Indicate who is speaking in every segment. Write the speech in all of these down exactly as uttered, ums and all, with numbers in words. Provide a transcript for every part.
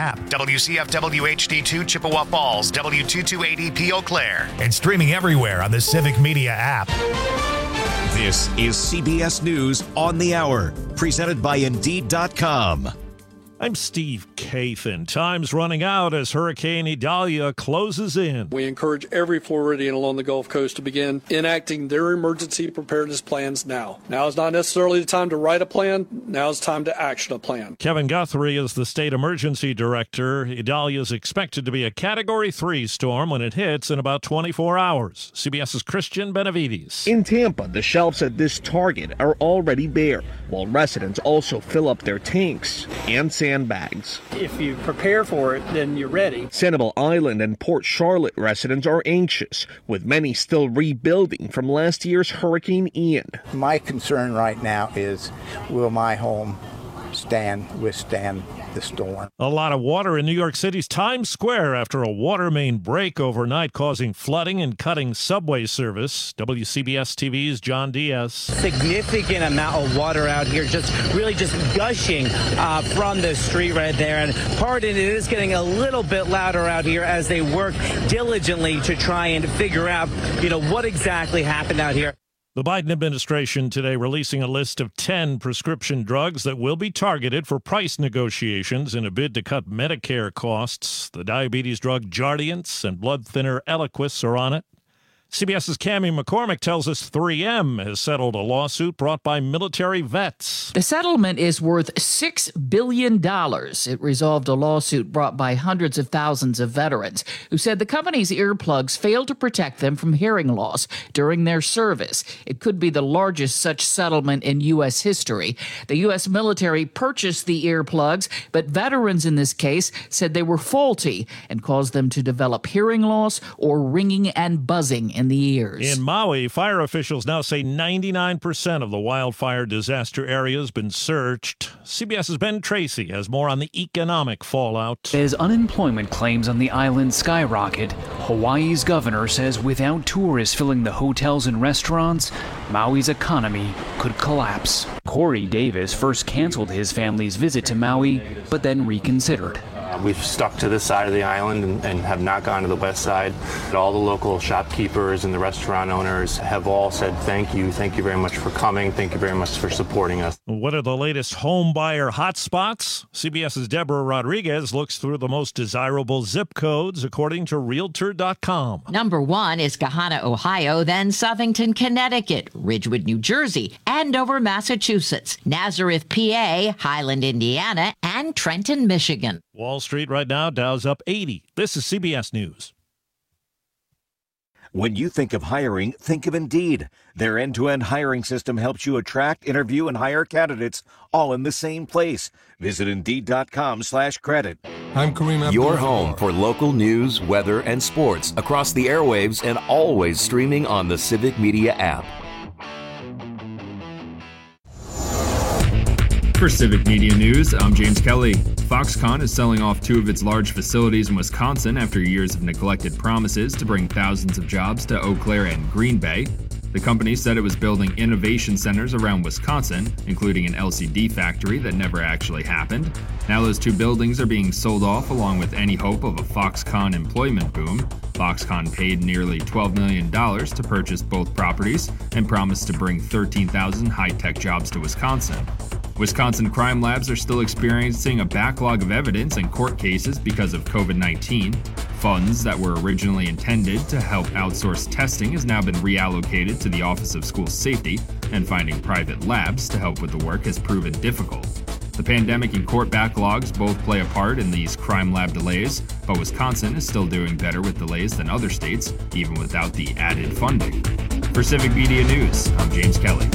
Speaker 1: app, W C F W H D two Chippewa Falls, W two two eight E P Eau Claire, and streaming everywhere on the Civic Media app.
Speaker 2: This is C B S News on the Hour, presented by Indeed dot com.
Speaker 3: I'm Steve Kathan. Time's running out as Hurricane Idalia closes in.
Speaker 4: We encourage every Floridian along the Gulf Coast to begin enacting their emergency preparedness plans now. Now is not necessarily the time to write a plan. Now is time to action a plan.
Speaker 3: Kevin Guthrie is the state emergency director. Idalia is expected to be a Category three storm when it hits in about twenty-four hours. CBS's Christian Benavides.
Speaker 5: In Tampa, the shelves at this Target are already bare, while residents also fill up their tanks and sandbags.
Speaker 6: If you prepare for it, then you're ready.
Speaker 5: Sanibel Island and Port Charlotte residents are anxious, with many still rebuilding from last year's Hurricane Ian.
Speaker 7: My concern right now is, will my home stand, withstand the storm?
Speaker 3: A lot of water in New York City's Times Square after a water main break overnight, causing flooding and cutting subway service. W C B S T V's John Diaz.
Speaker 8: Significant amount of water out here, just really just gushing uh, from the street right there. And pardon, it is getting a little bit louder out here as they work diligently to try and figure out, you know, what exactly happened out here.
Speaker 3: The Biden administration today releasing a list of ten prescription drugs that will be targeted for price negotiations in a bid to cut Medicare costs. The diabetes drug Jardiance and blood thinner Eliquis are on it. CBS's Cammie McCormick tells us three M has settled a lawsuit brought by military vets.
Speaker 9: The settlement is worth six billion dollars. It resolved a lawsuit brought by hundreds of thousands of veterans who said the company's earplugs failed to protect them from hearing loss during their service. It could be the largest such settlement in U S history. The U S military purchased the earplugs, but veterans in this case said they were faulty and caused them to develop hearing loss or ringing and buzzing in the ears.
Speaker 3: In Maui, fire officials now say ninety-nine percent of the wildfire disaster area has been searched. CBS's Ben Tracy has more on the economic fallout.
Speaker 10: As unemployment claims on the island skyrocket, Hawaii's governor says without tourists filling the hotels and restaurants, Maui's economy could collapse. Corey Davis first canceled his family's visit to Maui, but then reconsidered.
Speaker 11: We've stuck to this side of the island and, and have not gone to the west side. All the local shopkeepers and the restaurant owners have all said thank you. Thank you very much for coming. Thank you very much for supporting us.
Speaker 3: What are the latest home buyer hotspots? CBS's Deborah Rodriguez looks through the most desirable zip codes according to Realtor dot com.
Speaker 12: Number one is Gahanna, Ohio, then Southington, Connecticut, Ridgewood, New Jersey, Andover, Massachusetts, Nazareth, P A, Highland, Indiana, and Trenton, Michigan.
Speaker 3: Wall Street right now, Dow's up eighty. This is C B S News.
Speaker 2: When you think of hiring, think of Indeed. Their end-to-end hiring system helps you attract, interview, and hire candidates all in the same place. Visit Indeed dot com slash credit.
Speaker 13: I'm Kareem Abdul-Jabbar.
Speaker 14: Your home for local news, weather, and sports across the airwaves and always streaming on the Civic Media app.
Speaker 15: For Civic Media News, I'm James Kelly. Foxconn is selling off two of its large facilities in Wisconsin after years of neglected promises to bring thousands of jobs to Eau Claire and Green Bay. The company said it was building innovation centers around Wisconsin, including an L C D factory that never actually happened. Now those two buildings are being sold off along with any hope of a Foxconn employment boom. Foxconn paid nearly twelve million dollars to purchase both properties and promised to bring thirteen thousand high-tech jobs to Wisconsin. Wisconsin crime labs are still experiencing a backlog of evidence and court cases because of covid nineteen. Funds that were originally intended to help outsource testing has now been reallocated to the Office of School Safety, and finding private labs to help with the work has proven difficult. The pandemic and court backlogs both play a part in these crime lab delays, but Wisconsin is still doing better with delays than other states, even without the added funding. For Civic Media News, I'm James Kelly.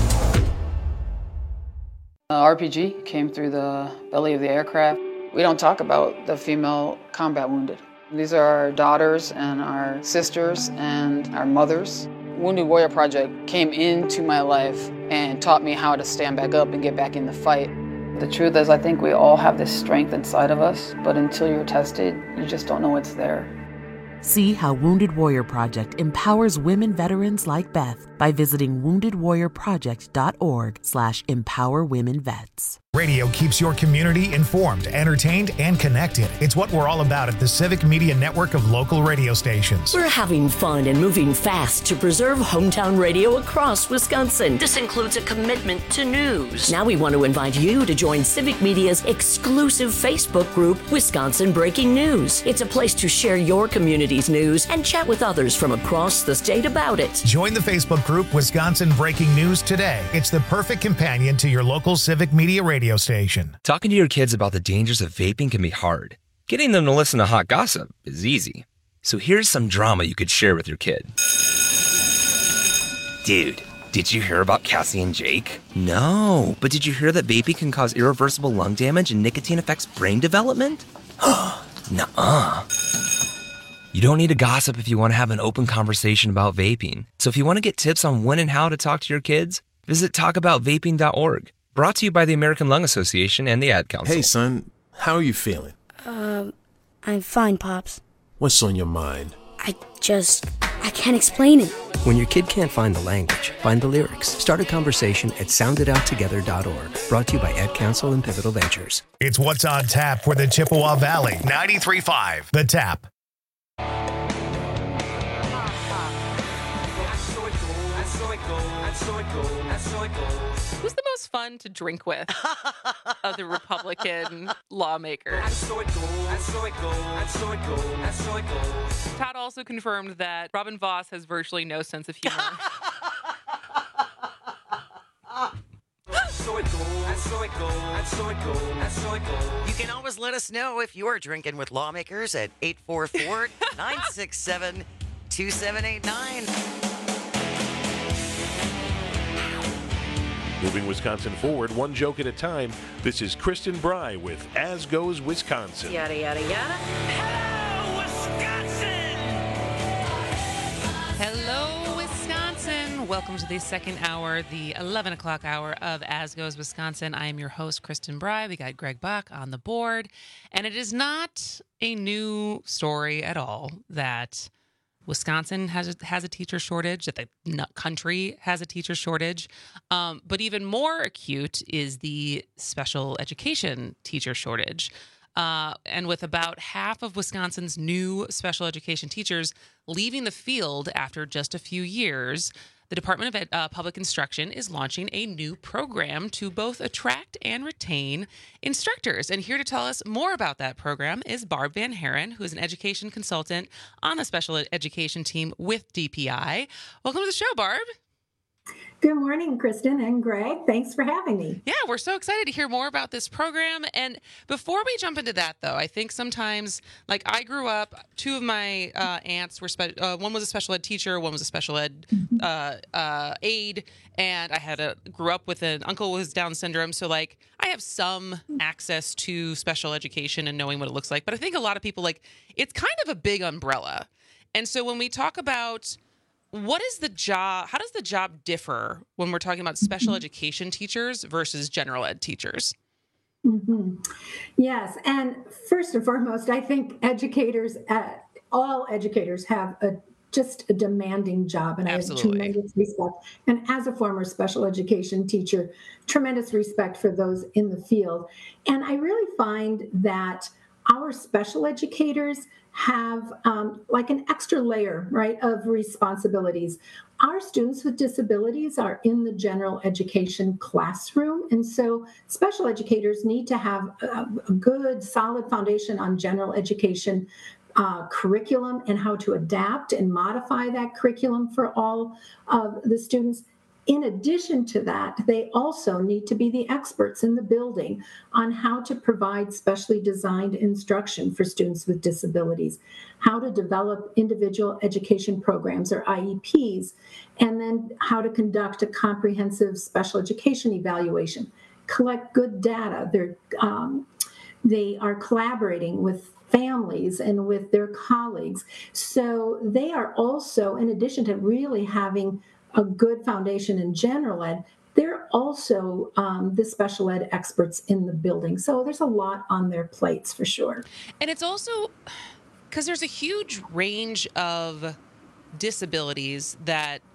Speaker 16: Uh, R P G came through the belly of the aircraft. We don't talk about the female combat wounded. These are our daughters and our sisters and our mothers. Wounded Warrior Project came into my life and taught me how to stand back up and get back in the fight. The truth is, I think we all have this strength inside of us, but until you're tested, you just don't know it's there.
Speaker 17: See how Wounded Warrior Project empowers women veterans like Beth by visiting wounded warrior project dot org slash empower women vets.
Speaker 1: Radio keeps your community informed, entertained, and connected. It's what we're all about at the Civic Media Network of local radio stations.
Speaker 13: We're having fun and moving fast to preserve hometown radio across Wisconsin. This includes a commitment to news. Now we want to invite you to join Civic Media's exclusive Facebook group, Wisconsin Breaking News. It's a place to share your community's news and chat with others from across the state about it.
Speaker 1: Join the Facebook group Wisconsin Breaking News today. It's the perfect companion to your local Civic Media radio station.
Speaker 18: Talking to your kids about the dangers of vaping can be hard. Getting them to listen to hot gossip is easy. So here's some drama you could share with your kid. Dude, did you hear about Cassie and Jake? No, but did you hear that vaping can cause irreversible lung damage and nicotine affects brain development? Nuh-uh. You don't need to gossip if you want to have an open conversation about vaping. So if you want to get tips on when and how to talk to your kids, visit talk about vaping dot org. Brought to you by the American Lung Association and the Ad Council.
Speaker 19: Hey, son. How are you feeling?
Speaker 20: Um, I'm fine, Pops.
Speaker 19: What's on your mind?
Speaker 20: I just... I can't explain it.
Speaker 21: When your kid can't find the language, find the lyrics. Start a conversation at sound it out together dot org. Brought to you by Ad Council and Pivotal Ventures.
Speaker 1: It's What's on Tap for the Chippewa Valley. ninety-three point five, The Tap.
Speaker 22: Who's the most fun to drink with of the Republican lawmakers? Todd also confirmed that Robin Voss has virtually no sense of humor.
Speaker 23: You can always let us know if you're drinking with lawmakers at eight four four, nine six seven, two seven eight nine.
Speaker 24: Moving Wisconsin forward, one joke at a time. This is Kristen Bry with As Goes Wisconsin.
Speaker 23: Yada, yada, yada.
Speaker 22: Hello, Wisconsin! Hello, Wisconsin! Welcome to the second hour, the eleven o'clock hour of As Goes Wisconsin. I am your host, Kristen Bry. We got Greg Buck on the board. And it is not a new story at all that Wisconsin has a, has a teacher shortage, that the country has a teacher shortage. Um, but even more acute is the special education teacher shortage. Uh, and with about half of Wisconsin's new special education teachers leaving the field after just a few years, the Department of Ed, uh, Public Instruction is launching a new program to both attract and retain instructors. And here to tell us more about that program is Barb Van Haren, who is an education consultant on the special education team with D P I. Welcome to the show, Barb.
Speaker 25: Good morning, Kristen and Greg. Thanks for having me.
Speaker 22: Yeah, we're so excited to hear more about this program. And before we jump into that, though, I think sometimes, like I grew up, two of my uh, aunts were, spe- uh, one was a special ed teacher, one was a special ed uh, uh, aide, and I had a grew up with an uncle with Down syndrome. So, like, I have some access to special education and knowing what it looks like. But I think a lot of people, like, it's kind of a big umbrella. And so when we talk about what is the job? How does the job differ when we're talking about special education teachers versus general ed teachers?
Speaker 25: Mm-hmm. Yes. And first and foremost, I think educators, uh, all educators have a just a demanding job. And
Speaker 22: Absolutely.
Speaker 25: I have tremendous respect. And as a former special education teacher, tremendous respect for those in the field. And I really find that our special educators have um, like an extra layer, right, of responsibilities. Our students with disabilities are in the general education classroom. And so special educators need to have a, a good, solid foundation on general education uh, curriculum and how to adapt and modify that curriculum for all of the students. In addition to that, they also need to be the experts in the building on how to provide specially designed instruction for students with disabilities, how to develop individual education programs or I E Ps, and then how to conduct a comprehensive special education evaluation, collect good data. They're, um, they are collaborating with families and with their colleagues. So they are also, in addition to really having a good foundation in general ed, they're also um, the special ed experts in the building. So there's a lot on their plates for sure.
Speaker 22: And it's also because there's a huge range of disabilities that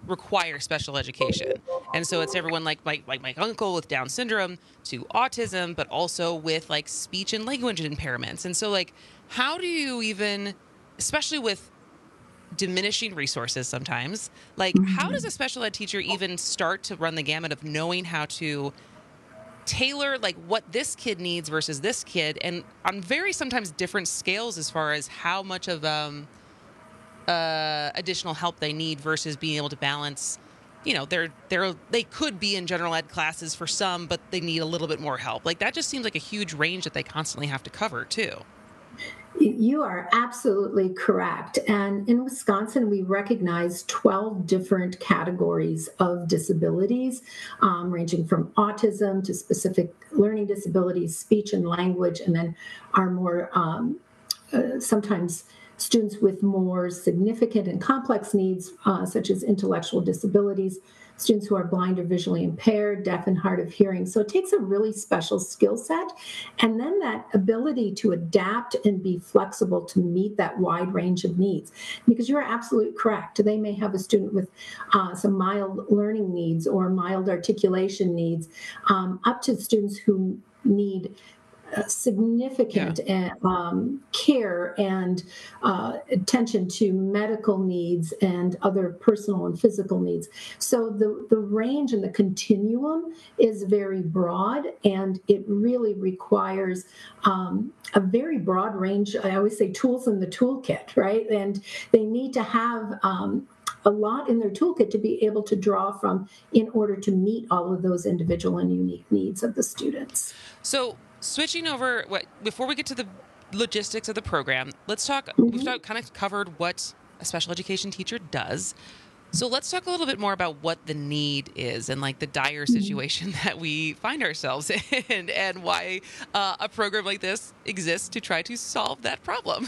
Speaker 22: require special education. And so it's everyone like my, like my uncle with Down syndrome to autism, but also with like speech and language impairments. And so like, how do you even, especially with diminishing resources sometimes, like mm-hmm. how does a special ed teacher even start to run the gamut of knowing how to tailor like what this kid needs versus this kid, and on very sometimes different scales as far as how much of um uh additional help they need versus being able to balance, you know, they're they're they could be in general ed classes for some, but they need a little bit more help. Like that just seems like a huge range that they constantly have to cover too.
Speaker 25: You are absolutely correct. And in Wisconsin, we recognize twelve different categories of disabilities, um, ranging from autism to specific learning disabilities, speech and language, and then our more um, uh, sometimes students with more significant and complex needs, uh, such as intellectual disabilities, students who are blind or visually impaired, deaf and hard of hearing. So it takes a really special skill set. And then that ability to adapt and be flexible to meet that wide range of needs. Because you're absolutely correct. They may have a student with uh, some mild learning needs or mild articulation needs, um, up to students who need Uh, significant yeah. um, care and uh, attention to medical needs and other personal and physical needs. So the, the range and the continuum is very broad, and it really requires um, a very broad range. I always say tools in the toolkit, right? And they need to have um, a lot in their toolkit to be able to draw from in order to meet all of those individual and unique needs of the students.
Speaker 22: So switching over, what, before we get to the logistics of the program, let's talk, mm-hmm. we've talk, kind of covered what a special education teacher does. So let's talk a little bit more about what the need is and like the dire situation mm-hmm. that we find ourselves in, and why uh, a program like this exists to try to solve that problem.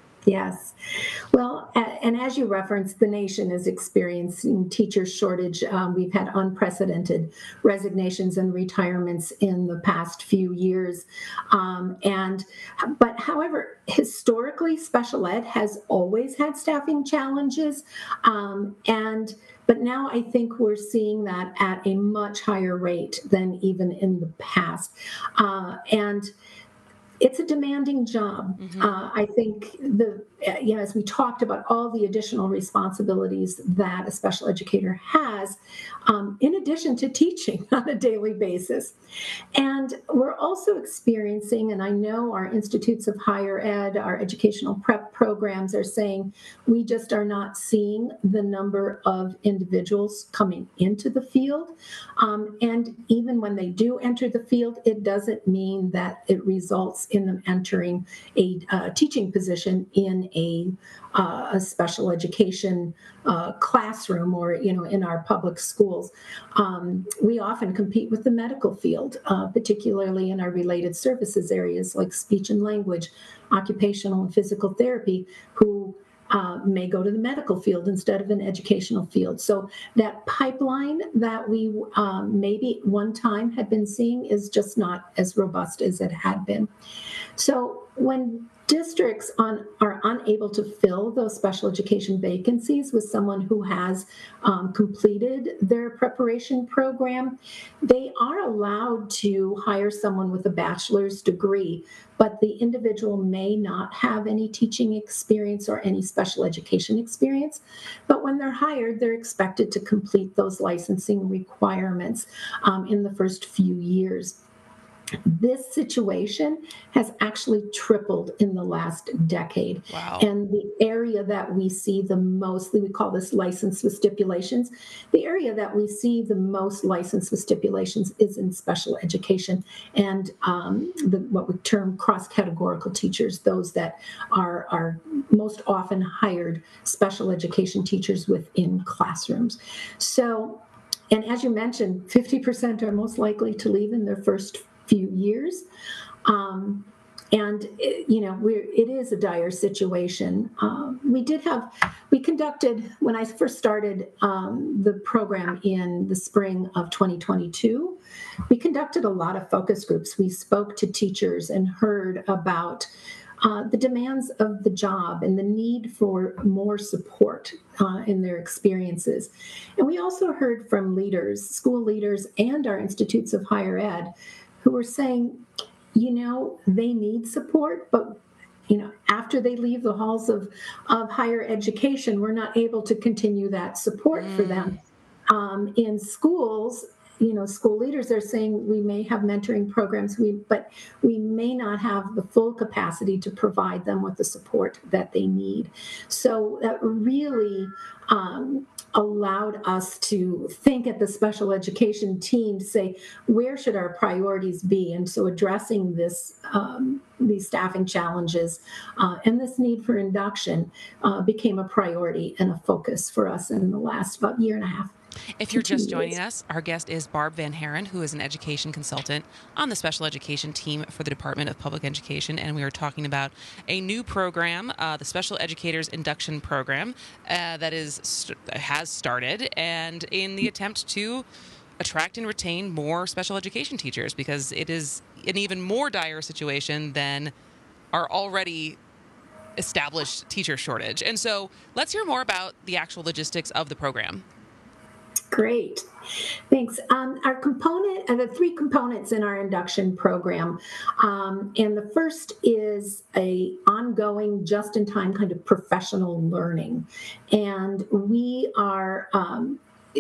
Speaker 25: Yes. Well, and as you referenced, the nation is experiencing teacher shortage. Um, we've had unprecedented resignations and retirements in the past few years. Um, and, but however, historically, special ed has always had staffing challenges. Um, and But now I think we're seeing that at a much higher rate than even in the past. Uh, and It's a demanding job. Mm-hmm. Uh, I think the you know, as we talked about all the additional responsibilities that a special educator has, um, in addition to teaching on a daily basis. And we're also experiencing, and I know our institutes of higher ed, our educational prep programs are saying, we just are not seeing the number of individuals coming into the field. Um, and even when they do enter the field, it doesn't mean that it results in them entering a uh, teaching position in a, uh, a special education uh, classroom or, you know, in our public schools. Um, we often compete with the medical field, uh, particularly in our related services areas like speech and language, occupational and physical therapy, who Uh, may go to the medical field instead of an educational field. So that pipeline that we um, maybe one time had been seeing is just not as robust as it had been. So when districts on, are unable to fill those special education vacancies with someone who has um, completed their preparation program, they are allowed to hire someone with a bachelor's degree, but the individual may not have any teaching experience or any special education experience. But when they're hired, they're expected to complete those licensing requirements um, in the first few years. This situation has actually tripled in the last decade.
Speaker 22: Wow.
Speaker 25: And the area that we see the most, we call this license with stipulations, the area that we see the most license with stipulations is in special education and um, the, what we term cross-categorical teachers, those that are, are most often hired special education teachers within classrooms. So, and as you mentioned, fifty percent are most likely to leave in their first few years. Um, and, it, you know, we're, it is a dire situation. Um, we did have, we conducted, when I first started um, the program in the spring of twenty twenty-two, we conducted a lot of focus groups. We spoke to teachers and heard about uh, the demands of the job and the need for more support uh, in their experiences. And we also heard from leaders, school leaders, and our institutes of higher ed who were saying, you know, they need support, but you know, after they leave the halls of, of higher education, we're not able to continue that support mm. for them. Um, in schools, you know, school leaders are saying we may have mentoring programs, we, but we may not have the full capacity to provide them with the support that they need. So that really um, allowed us to think at the special education team to say, where should our priorities be? And so addressing this, um, these staffing challenges uh, and this need for induction uh, became a priority and a focus for us in the last about year and a half.
Speaker 22: If you're just joining us, our guest is Barb Van Haren, who is an education consultant on the special education team for the Department of Public Education, and we are talking about a new program, uh, the Special Educators Induction Program, uh, that is st- has started, and in the attempt to attract and retain more special education teachers, because it is an even more dire situation than our already established teacher shortage. And so let's hear more about the actual logistics of the program.
Speaker 25: Great. Thanks. Um, our component, uh, the three components in our induction program, um, and the first is a ongoing, just-in-time kind of professional learning. And we are um,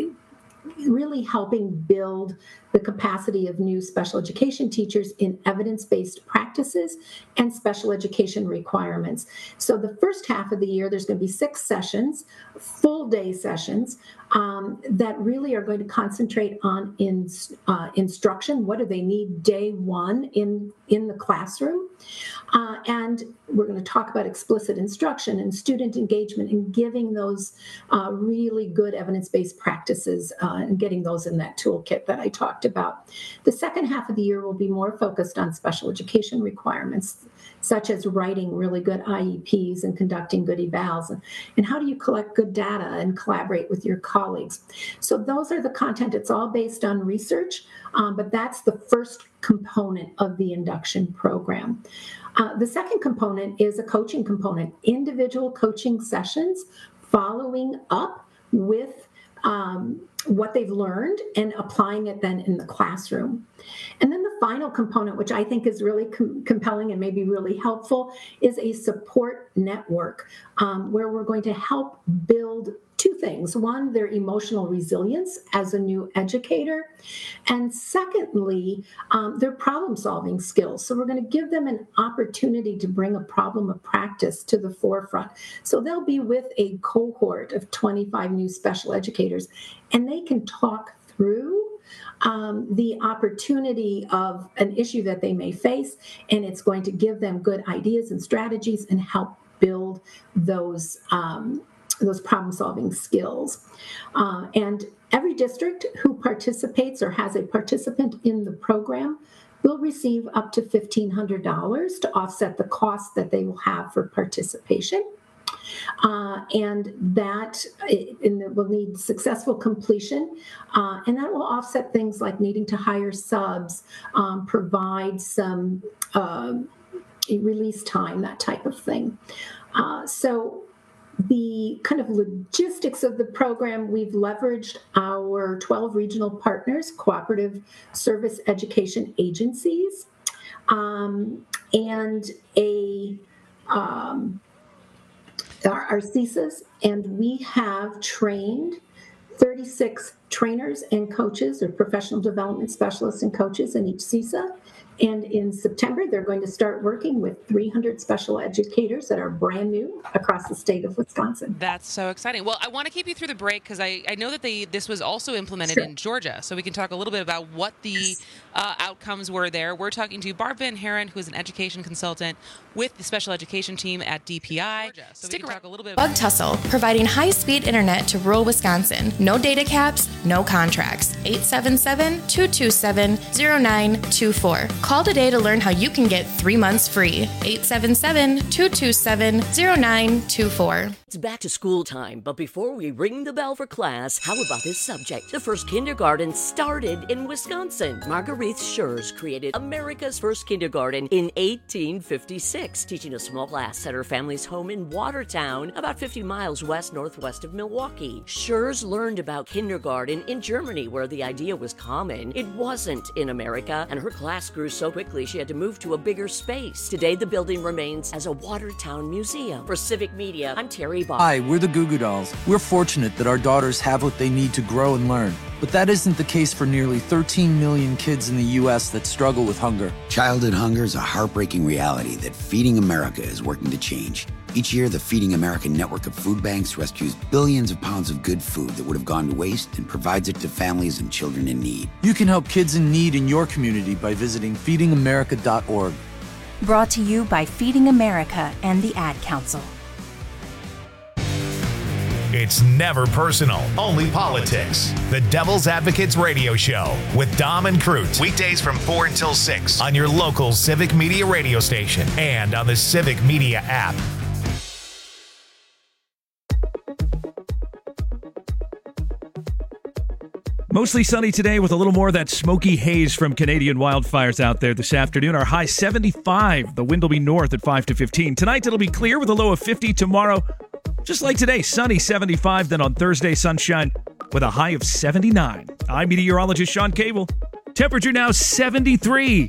Speaker 25: really helping build the capacity of new special education teachers in evidence-based practices and special education requirements. So the first half of the year, there's going to be six sessions, full day sessions, um, that really are going to concentrate on in, uh, instruction. What do they need day one in, in the classroom? Uh, and we're going to talk about explicit instruction and student engagement and giving those uh, really good evidence-based practices uh, and getting those in that toolkit that I talked about. The second half of the year will be more focused on special education requirements, such as writing really good I E Ps and conducting good evals, and, and how do you collect good data and collaborate with your colleagues. So those are the content. It's all based on research, um, but that's the first component of the induction program. Uh, the second component is a coaching component, individual coaching sessions following up with um, what they've learned and applying it then in the classroom. And then the final component, which I think is really com- compelling and maybe really helpful, is a support network um, where we're going to help build two things. One, their emotional resilience as a new educator. And secondly, um, their problem-solving skills. So we're going to give them an opportunity to bring a problem of practice to the forefront. So they'll be with a cohort of twenty-five new special educators, and they can talk through Um, the opportunity of an issue that they may face, and it's going to give them good ideas and strategies and help build those um, those problem-solving skills. Uh, and every district who participates or has a participant in the program will receive up to fifteen hundred dollars to offset the costs that they will have for participation. Uh, and that and will need successful completion, uh, and that will offset things like needing to hire subs, um, provide some uh, release time, that type of thing. Uh, so the kind of logistics of the program, we've leveraged our twelve regional partners, cooperative service education agencies, um, and a um, Our, our C I S As, and we have trained thirty-six trainers and coaches or professional development specialists and coaches in each C I S A. And in September, they're going to start working with three hundred special educators that are brand new across the state of Wisconsin.
Speaker 22: That's so exciting. Well, I want to keep you through the break because I, I know that they this was also implemented sure. in Georgia. So we can talk a little bit about what the uh, outcomes were there. We're talking to Barb Van Haren, who is an education consultant with the special education team at D P I. Georgia. So Stick we can talk a little bit about
Speaker 4: Bug Tussle, providing high-speed internet to rural Wisconsin. No data caps, no contracts. eight seven seven, two two seven, zero nine two four. Call Call today to learn how you can get three months free. eight seven seven, two two seven, zero nine two four.
Speaker 13: It's back to school time, but before we ring the bell for class, how about this subject? The first kindergarten started in Wisconsin. Marguerite Schurz created America's first kindergarten in eighteen fifty-six, teaching a small class at her family's home in Watertown, about fifty miles west-northwest of Milwaukee. Schurz learned about kindergarten in Germany, where the idea was common. It wasn't in America, and her class grew so quickly she had to move to a bigger space. Today, the building remains as a Watertown museum. For Civic Media, I'm Terry Bob.
Speaker 5: Hi, we're the Goo Goo Dolls. We're fortunate that our daughters have what they need to grow and learn. But that isn't the case for nearly thirteen million kids in the U S that struggle with hunger.
Speaker 6: Childhood hunger is a heartbreaking reality that Feeding America is working to change. Each year, the Feeding America network of food banks rescues billions of pounds of good food that would have gone to waste and provides it to families and children in need.
Speaker 5: You can help kids in need in your community by visiting feeding america dot org.
Speaker 7: Brought to you by Feeding America and the Ad Council.
Speaker 1: It's never personal, only politics. The Devil's Advocates Radio Show with Dom and Crute. Weekdays from four until six on your local Civic Media radio station and on the Civic Media app.
Speaker 8: Mostly sunny today with a little more of that smoky haze from Canadian wildfires out there this afternoon. Our high seventy-five. The wind will be north at five to fifteen. Tonight it'll be clear with a low of fifty. Tomorrow, just like today, sunny seventy-five. Then on Thursday, sunshine with a high of seventy-nine. I'm meteorologist Sean Cable. Temperature now seventy-three.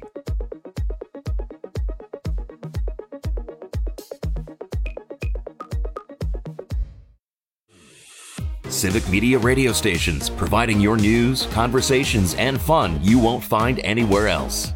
Speaker 14: Civic Media radio stations, providing your news, conversations, and fun you won't find anywhere else.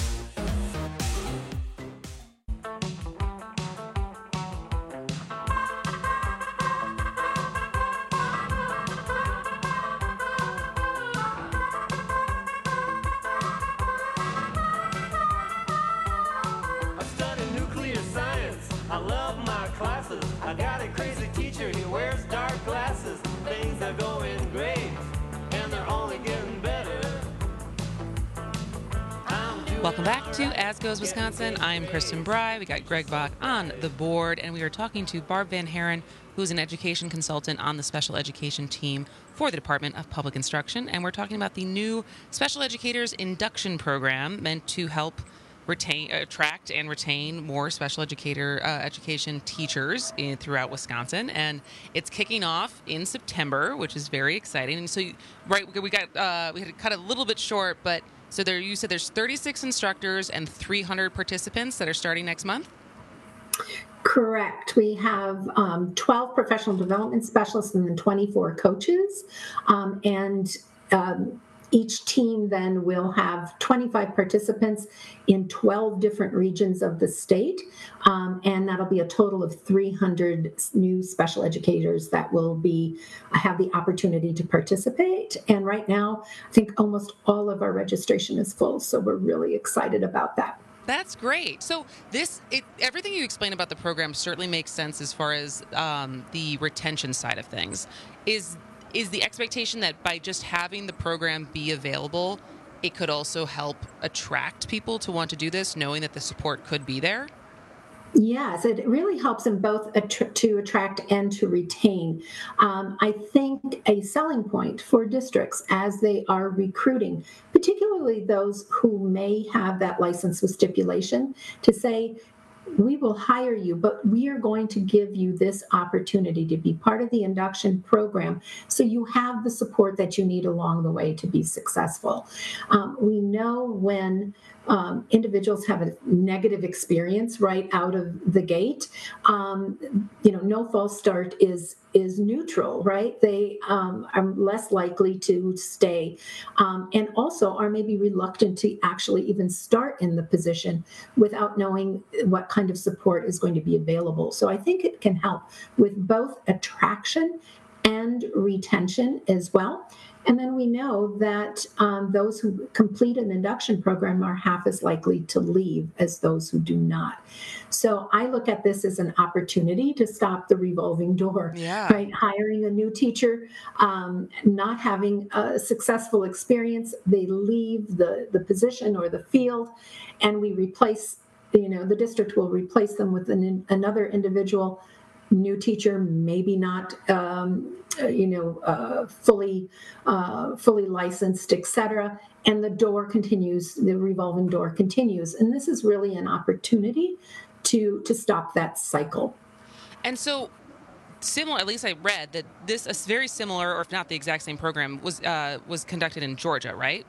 Speaker 22: Welcome back to As Goes Wisconsin. I'm Kristen Bry. We got Greg Bach on the board, and we are talking to Barb Van Haren, who's an education consultant on the special education team for the Department of Public Instruction. And we're talking about the new Special Educators Induction Program meant to help retain, attract and retain more special educator uh, education teachers in, throughout Wisconsin. And it's kicking off in September, which is very exciting. And so, you, right, we got uh, we had to cut it a little bit short, but so there, you said there's thirty-six instructors and three hundred participants that are starting next month?
Speaker 25: Correct. We have um, twelve professional development specialists and then twenty-four coaches. Um, and um, each team then will have twenty-five participants in twelve different regions of the state. Um, and that'll be a total of three hundred new special educators that will be have the opportunity to participate. And right now, I think almost all of our registration is full. So we're really excited about that.
Speaker 22: That's great. So this, it, everything you explained about the program certainly makes sense as far as um, the retention side of things. Is is the expectation that by just having the program be available, it could also help attract people to want to do this, knowing that the support could be there?
Speaker 25: Yes, it really helps in both att- to attract and to retain. Um, I think a selling point for districts as they are recruiting, particularly those who may have that license with stipulation, to say, we will hire you, but we are going to give you this opportunity to be part of the induction program so you have the support that you need along the way to be successful. Um, we know when um, individuals have a negative experience right out of the gate, um, you know, no false start is is neutral, right? They um, are less likely to stay um, and also are maybe reluctant to actually even start in the position without knowing what kind of support is going to be available. So I think it can help with both attraction and retention as well. And then we know that um, those who complete an induction program are half as likely to leave as those who do not. So I look at this as an opportunity to stop the revolving door,
Speaker 22: yeah.
Speaker 25: right? Hiring a new teacher, um, not having a successful experience, they leave the, the position or the field, and we replace, you know, the district will replace them with an, another individual, new teacher, maybe not, um, you know, uh, fully, uh, fully licensed, et cetera. And the door continues, the revolving door continues. And this is really an opportunity to, to stop that cycle.
Speaker 22: And so similar, at least I read that this, a very similar, or if not the exact same program was, uh, was conducted in Georgia, right?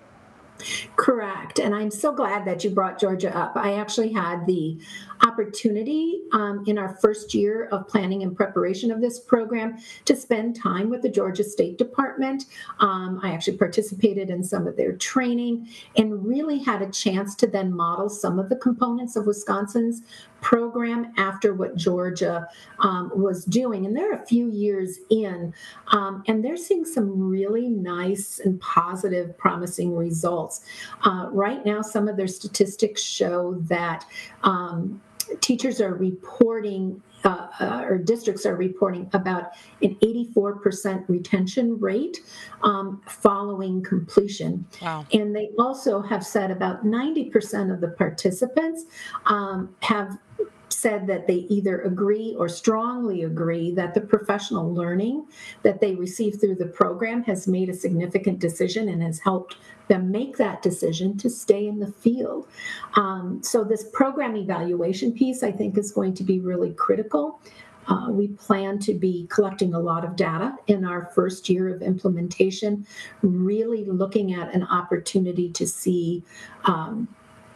Speaker 25: Correct. And I'm so glad that you brought Georgia up. I actually had the opportunity um, in our first year of planning and preparation of this program to spend time with the Georgia State Department. Um, I actually participated in some of their training and really had a chance to then model some of the components of Wisconsin's program after what Georgia um, was doing. And they're a few years in, um, and they're seeing some really nice and positive, promising results. Uh, right now, some of their statistics show that um, teachers are reporting Uh, uh, or districts are reporting about an eighty-four percent retention rate um, following completion.
Speaker 22: Wow.
Speaker 25: And they also have said about ninety percent of the participants um, have said that they either agree or strongly agree that the professional learning that they receive through the program has made a significant decision and has helped them make that decision to stay in the field. Um, so this program evaluation piece, I think, is going to be really critical. Uh, we plan to be collecting a lot of data in our first year of implementation, really looking at an opportunity to see um,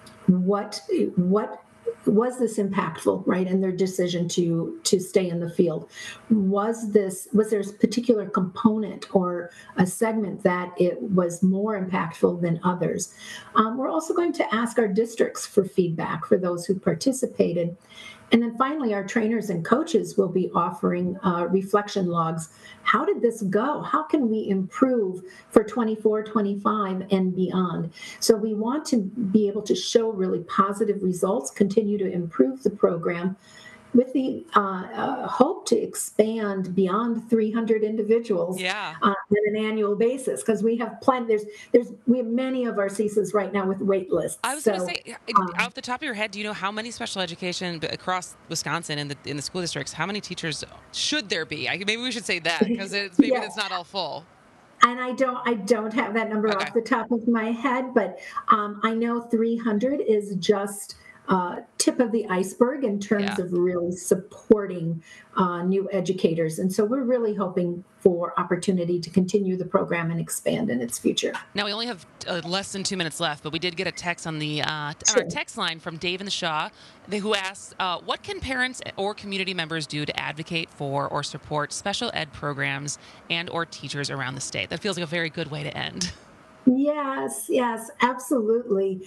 Speaker 25: what what was this impactful, right, in their decision to to stay in the field? Was this was there a particular component or a segment that it was more impactful than others? Um, we're also going to ask our districts for feedback for those who participated. And then finally, our trainers and coaches will be offering uh, reflection logs. How did this go? How can we improve for twenty-four, twenty-five and beyond? So we want to be able to show really positive results, continue to improve the program with the uh, uh, hope to expand beyond three hundred individuals
Speaker 22: yeah.
Speaker 25: uh, on an annual basis, because we have plenty. There's, there's, we have many of our C I S As right now with wait lists.
Speaker 22: I was
Speaker 25: so,
Speaker 22: going to say,
Speaker 25: um,
Speaker 22: off the top of your head, do you know how many special education across Wisconsin in the in the school districts? How many teachers should there be? I, maybe we should say that because it's, maybe
Speaker 25: yeah.
Speaker 22: it's not all full.
Speaker 25: And I don't, I don't have that number
Speaker 22: okay.
Speaker 25: off the top of my head, but um, I know three hundred is just Uh, tip of the iceberg in terms
Speaker 22: yeah.
Speaker 25: of really supporting uh, new educators. And so we're really hoping for opportunity to continue the program and expand in its future.
Speaker 22: Now, we only have uh, less than two minutes left, but we did get a text on the uh,
Speaker 25: sure.
Speaker 22: on our text line from Dave and the Shaw, who asks, uh, what can parents or community members do to advocate for or support special ed programs and or teachers around the state? That feels like a very good way to end.
Speaker 25: Yes, yes, absolutely.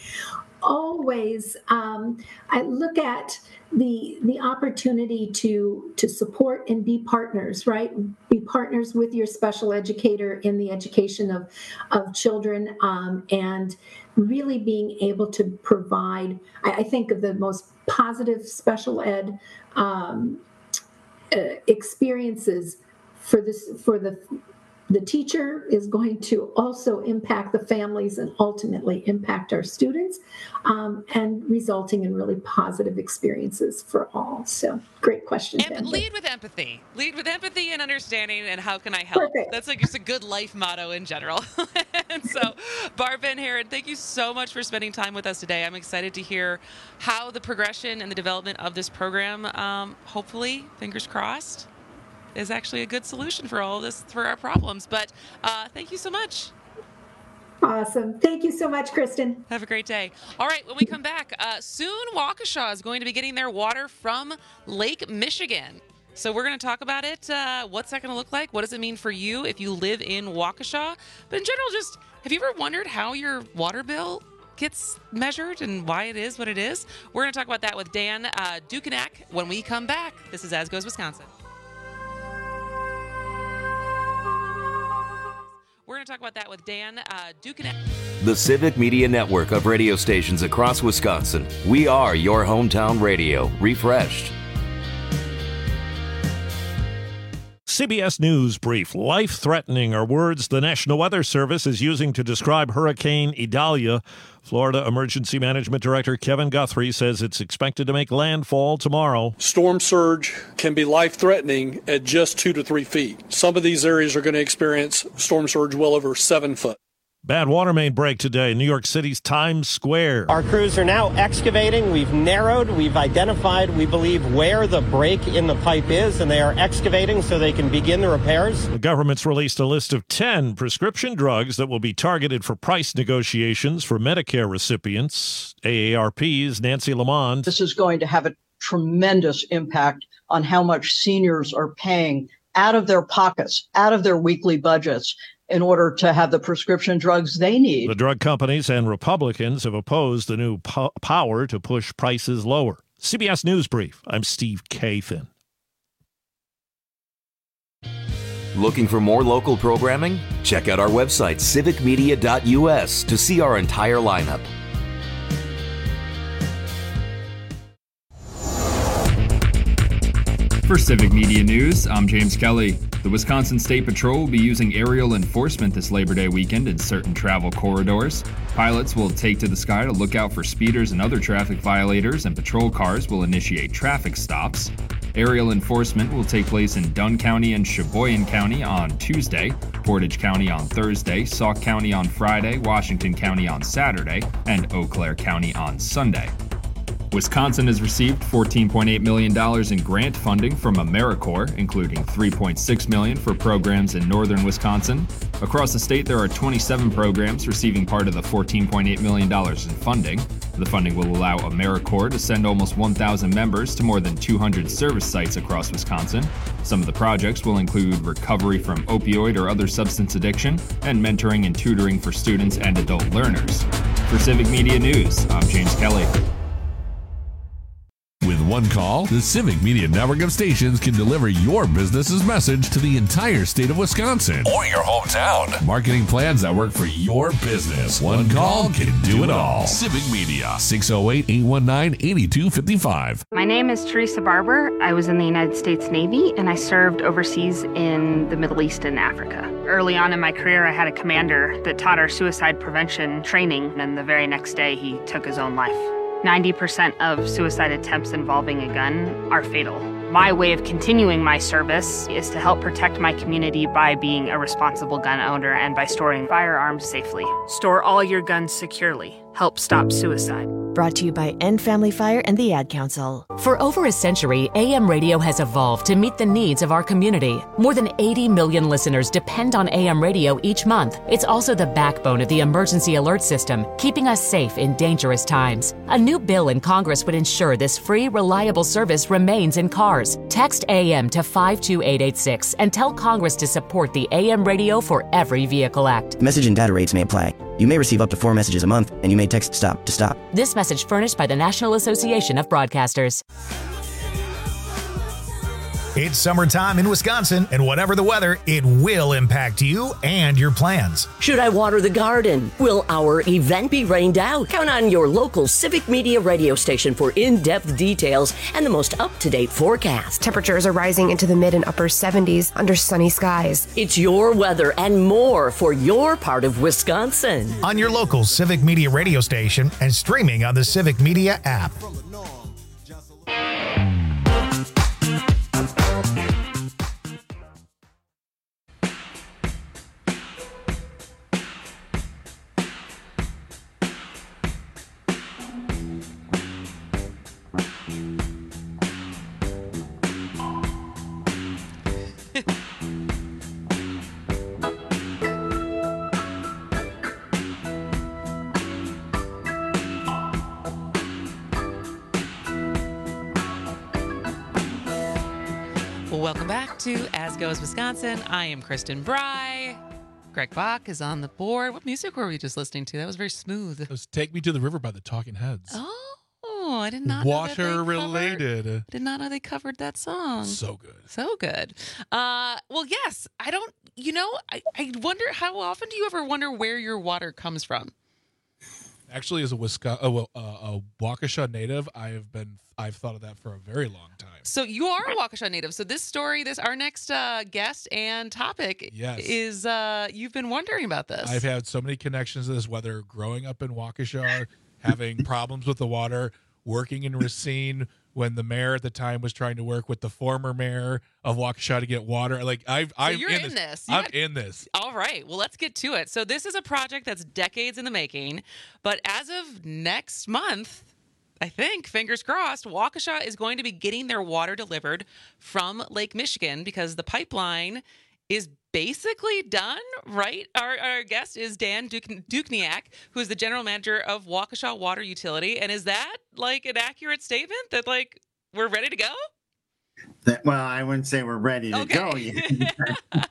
Speaker 25: Always, um, I look at the the opportunity to to support and be partners, right? Be partners with your special educator in the education of of children, um, and really being able to provide. I, I think of the most positive special ed um, uh, experiences for this for the. The teacher is going to also impact the families and ultimately impact our students, um, and resulting in really positive experiences for all. So, great question.
Speaker 22: Em- lead with empathy. Lead with empathy and understanding, and how can I help?
Speaker 25: Perfect.
Speaker 22: That's like just a good life motto in general. And so, Barb Van Haren, thank you so much for spending time with us today. I'm excited to hear how the progression and the development of this program, um, hopefully, fingers crossed, is actually a good solution for all of this, for our problems. But uh, thank you so much.
Speaker 25: Awesome. Thank you so much, Kristen.
Speaker 22: Have a great day. All right, when we come back, uh, soon Waukesha is going to be getting their water from Lake Michigan. So we're going to talk about it. Uh, what's that going to look like? What does it mean for you if you live in Waukesha? But in general, just have you ever wondered how your water bill gets measured and why it is what it is? We're going to talk about that with Dan uh, Dukanak when we come back. This is As Goes Wisconsin. We're going to to talk about that with Dan. Uh, Duke and
Speaker 14: The Civic Media Network of radio stations across Wisconsin. We are your hometown radio, refreshed.
Speaker 3: C B S News Brief. Life-threatening are words the National Weather Service is using to describe Hurricane Idalia. Florida Emergency Management Director Kevin Guthrie says it's expected to make landfall tomorrow.
Speaker 9: Storm surge can be life-threatening at just two to three feet. Some of these areas are going to experience storm surge well over seven foot.
Speaker 3: Bad water main break today, New York City's Times Square.
Speaker 10: Our crews are now excavating. We've narrowed, we've identified, we believe, where the break in the pipe is, and they are excavating so they can begin the repairs.
Speaker 3: The government's released a list of ten prescription drugs that will be targeted for price negotiations for Medicare recipients. A A R P's Nancy Lamond.
Speaker 11: This is going to have a tremendous impact on how much seniors are paying out of their pockets, out of their weekly budgets, in order to have the prescription drugs they need.
Speaker 3: The drug companies and Republicans have opposed the new po- power to push prices lower. C B S News Brief. I'm Steve Kathan.
Speaker 14: Looking for more local programming? Check out our website, civic media dot u s, to see our entire lineup.
Speaker 15: For Civic Media News, I'm James Kelly. The Wisconsin State Patrol will be using aerial enforcement this Labor Day weekend in certain travel corridors. Pilots will take to the sky to look out for speeders and other traffic violators, and patrol cars will initiate traffic stops. Aerial enforcement will take place in Dunn County and Sheboygan County on Tuesday, Portage County on Thursday, Sauk County on Friday, Washington County on Saturday, and Eau Claire County on Sunday. Wisconsin has received fourteen point eight million dollars in grant funding from AmeriCorps, including three point six million dollars for programs in northern Wisconsin. Across the state, there are twenty-seven programs receiving part of the fourteen point eight million dollars in funding. The funding will allow AmeriCorps to send almost one thousand members to more than two hundred service sites across Wisconsin. Some of the projects will include recovery from opioid or other substance addiction and mentoring and tutoring for students and adult learners. For Civic Media News, I'm James Kelly.
Speaker 12: With one call, the Civic Media Network of stations can deliver your business's message to the entire state of Wisconsin
Speaker 1: Or your hometown.
Speaker 12: Marketing plans that work for your business. One call can do it all. Civic Media, six oh eight, eight one nine, eight two five five.
Speaker 26: My name is Teresa Barber. I was in the United States Navy, and I served overseas in the Middle East and Africa. Early on in my career, I had a commander that taught our suicide prevention training, and the very next day, he took his own life. ninety percent of suicide attempts involving a gun are fatal. My way of continuing my service is to help protect my community by being a responsible gun owner and by storing firearms safely. Store all your guns securely. Help stop suicide.
Speaker 27: Brought to you by End Family Fire and the Ad Council.
Speaker 28: For over a century, A M radio has evolved to meet the needs of our community. More than eighty million listeners depend on A M radio each month. It's also the backbone of the emergency alert system, keeping us safe in dangerous times. A new bill in Congress would ensure this free, reliable service remains in cars. Text A M to five two eight eight six and tell Congress to support the A M Radio for Every Vehicle Act.
Speaker 29: Message and data rates may apply. You may receive up to four messages a month, and you may text STOP to stop.
Speaker 28: This message furnished by the National Association of Broadcasters.
Speaker 1: It's summertime in Wisconsin, and whatever the weather, it will impact you and your plans.
Speaker 13: Should I water the garden? Will our event be rained out? Count on your local Civic Media radio station for in-depth details and the most up-to-date forecast.
Speaker 30: Temperatures are rising into the mid and upper seventies under sunny skies.
Speaker 13: It's your weather and more for your part of Wisconsin.
Speaker 1: On your local Civic Media radio station and streaming on the Civic Media app.
Speaker 22: Welcome back to As Goes Wisconsin. I am Kristen Bry. Greg Bach is on the board. What music were we just listening to? That was very smooth.
Speaker 31: It was Take Me to the River by the Talking Heads.
Speaker 22: Oh, I did not
Speaker 31: Water
Speaker 22: know that they
Speaker 31: related.
Speaker 22: Covered, I did not know they covered that song.
Speaker 31: So good.
Speaker 22: So good. Uh, well, yes, I don't you know, I, I wonder, how often do you ever wonder where your water comes from?
Speaker 31: Actually, as a Wisconsin, uh, well, uh, a Waukesha native, I have been, I've thought of that for a very long time.
Speaker 22: So you are a Waukesha native. So this story, this our next uh, guest and topic
Speaker 31: yes.
Speaker 22: is uh, you've been wondering about this.
Speaker 31: I've had so many connections to this, whether growing up in Waukesha, having problems with the water, working in Racine when the mayor at the time was trying to work with the former mayor of Waukesha to get water. Like I've,
Speaker 22: so
Speaker 31: I'm
Speaker 22: you're
Speaker 31: in
Speaker 22: in
Speaker 31: this.
Speaker 22: this. You
Speaker 31: I'm
Speaker 22: got-
Speaker 31: in this.
Speaker 22: All right. Well, let's get to it. So this is a project that's decades in the making, but as of next month, I think, fingers crossed, Waukesha is going to be getting their water delivered from Lake Michigan because the pipeline is basically done, right? Our, our guest is Dan Duk- Dukniak, who is the general manager of Waukesha Water Utility. And is that like an accurate statement that like we're ready to go?
Speaker 2: That, well, I wouldn't say we're ready to
Speaker 22: okay.
Speaker 2: go yet.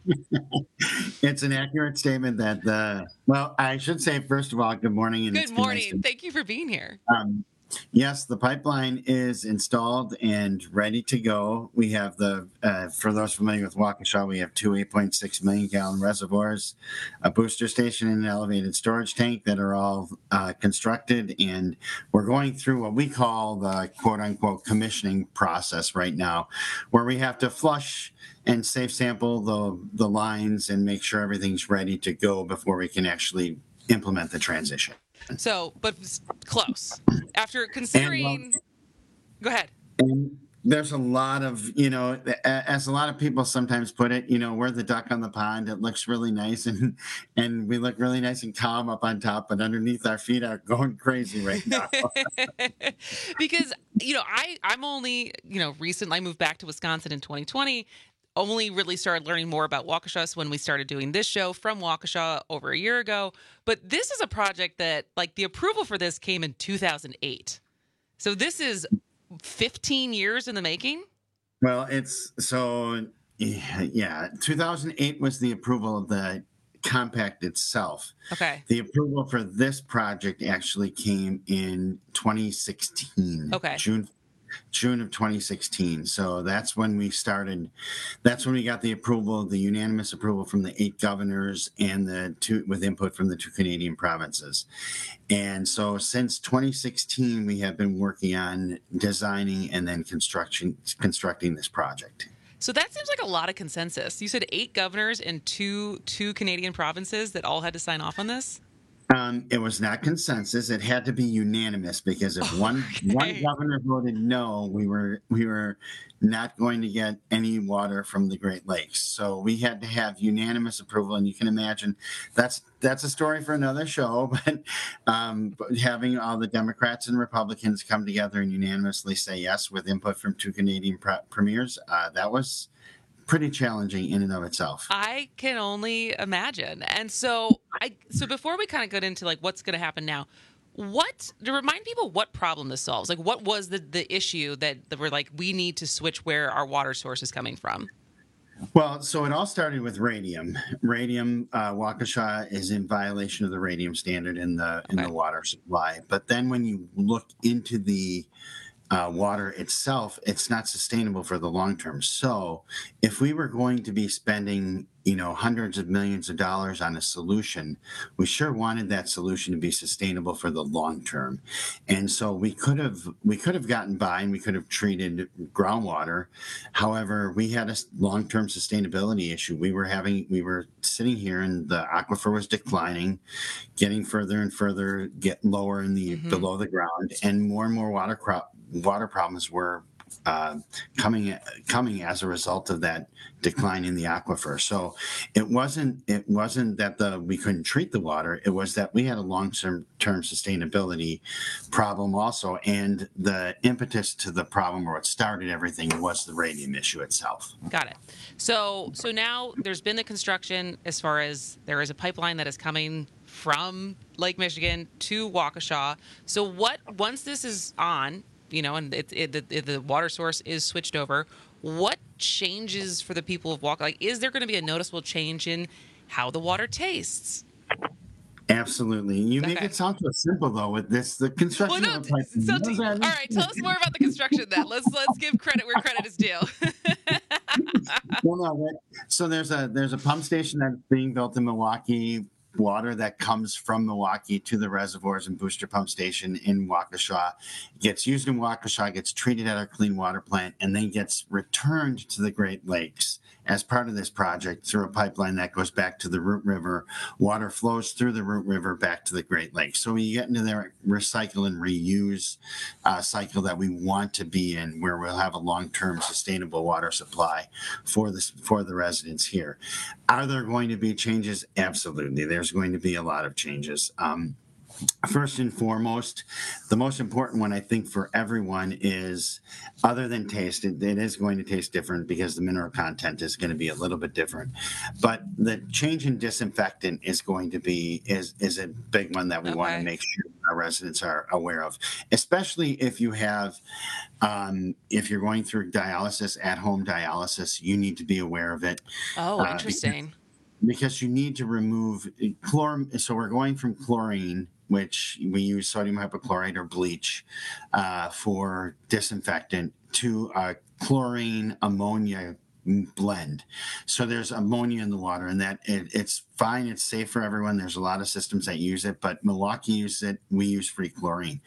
Speaker 2: It's an accurate statement that the, well, I should say, first of all, good morning. And
Speaker 22: good morning. Nice to, Thank you for being here.
Speaker 2: Um, Yes, the pipeline is installed and ready to go. We have the, uh, for those familiar with Waukesha, we have two eight point six million gallon reservoirs, a booster station, and an elevated storage tank that are all uh, constructed. And we're going through what we call the quote unquote commissioning process right now, where we have to flush and safe sample the, the lines and make sure everything's ready to go before we can actually implement the transition.
Speaker 22: So, but close. After considering, and, well, go ahead.
Speaker 2: And there's a lot of, you know, as a lot of people sometimes put it, you know, we're the duck on the pond. It looks really nice, and and we look really nice and calm up on top, but underneath our feet are going crazy right now.
Speaker 22: Because, you know, I I'm only, you know, recently I moved back to Wisconsin in twenty twenty. Only really started learning more about Waukesha when we started doing this show from Waukesha over a year ago. But this is a project that, like, the approval for this came in two thousand eight. So this is fifteen years in the making?
Speaker 2: Well, it's so, yeah, two thousand eight was the approval of the compact itself.
Speaker 22: Okay.
Speaker 2: The approval for this project actually came in twenty sixteen.
Speaker 22: Okay.
Speaker 2: June June of twenty sixteen. So that's when we started. That's when we got the approval, the unanimous approval from the eight governors and the two with input from the two Canadian provinces. And so since twenty sixteen, we have been working on designing and then construction, constructing this project.
Speaker 22: So that seems like a lot of consensus. You said eight governors and two two Canadian provinces that all had to sign off on this?
Speaker 2: Um, it was not consensus. It had to be unanimous because if okay. one one governor voted no, we were we were not going to get any water from the Great Lakes. So we had to have unanimous approval, and you can imagine that's that's a story for another show. But, um, but having all the Democrats and Republicans come together and unanimously say yes with input from two Canadian pre- premiers, uh, that was pretty challenging in and of itself.
Speaker 22: I can only imagine. And so I so before we kind of get into like what's going to happen now, what to remind people what problem this solves? Like what was the, the issue that, that we're like we need to switch where our water source is coming from?
Speaker 2: Well, so it all started with radium. Radium, uh, Waukesha is in violation of the radium standard in the in okay. the water supply. But then when you look into the Uh, water itself, it's not sustainable for the long term. So if we were going to be spending, you know, hundreds of millions of dollars on a solution, we sure wanted that solution to be sustainable for the long term. And so we could have we could have gotten by and we could have treated groundwater. However, we had a long-term sustainability issue. We were having we were sitting here and the aquifer was declining, getting further and further, get lower in the mm-hmm. below the ground, and more and more water crop water problems were uh, coming coming as a result of that decline in the aquifer. So it wasn't it wasn't that the we couldn't treat the water. It was that we had a long-term term sustainability problem also, and the impetus to the problem, or what started everything, was the radium issue itself.
Speaker 22: Got it. So so now there's been the construction as far as there is a pipeline that is coming from Lake Michigan to Waukesha. So what once this is on, you know, and it, it, the, the water source is switched over, what changes for the people of Waukesha? Like, is there going to be a noticeable change in how the water tastes?
Speaker 2: Absolutely. You okay. make it sound so simple, though, with this, the construction
Speaker 22: well, no,
Speaker 2: of the pipeline.
Speaker 22: So t- all right, tell us more about the construction then. Let's let's give credit where credit is due.
Speaker 2: Well, no, that, So there's a there's a pump station that's being built in Milwaukee. Water that comes from Milwaukee to the reservoirs and booster pump station in Waukesha gets used in Waukesha, gets treated at our clean water plant, and then gets returned to the Great Lakes as part of this project through a pipeline that goes back to the Root River. Water flows through the Root River back to the Great Lakes. So we get into the recycle and reuse uh, cycle that we want to be in, where we'll have a long-term sustainable water supply for this for the residents here. Are there going to be changes? Absolutely. There's going to be a lot of changes. Um, First and foremost, the most important one, I think, for everyone is, other than taste, it, it is going to taste different because the mineral content is going to be a little bit different. But the change in disinfectant is going to be is is a big one that we okay. want to make sure our residents are aware of, especially if you have, um, if you're going through dialysis, at-home dialysis, you need to be aware of it.
Speaker 22: Oh, uh, interesting.
Speaker 2: Because, because you need to remove chlor. So we're going from chlorine, which we use sodium hypochlorite or bleach uh, for disinfectant, to a chlorine ammonia blend. So there's ammonia in the water, and that it, it's fine. It's safe for everyone. There's a lot of systems that use it, but Milwaukee uses it. We use free chlorine.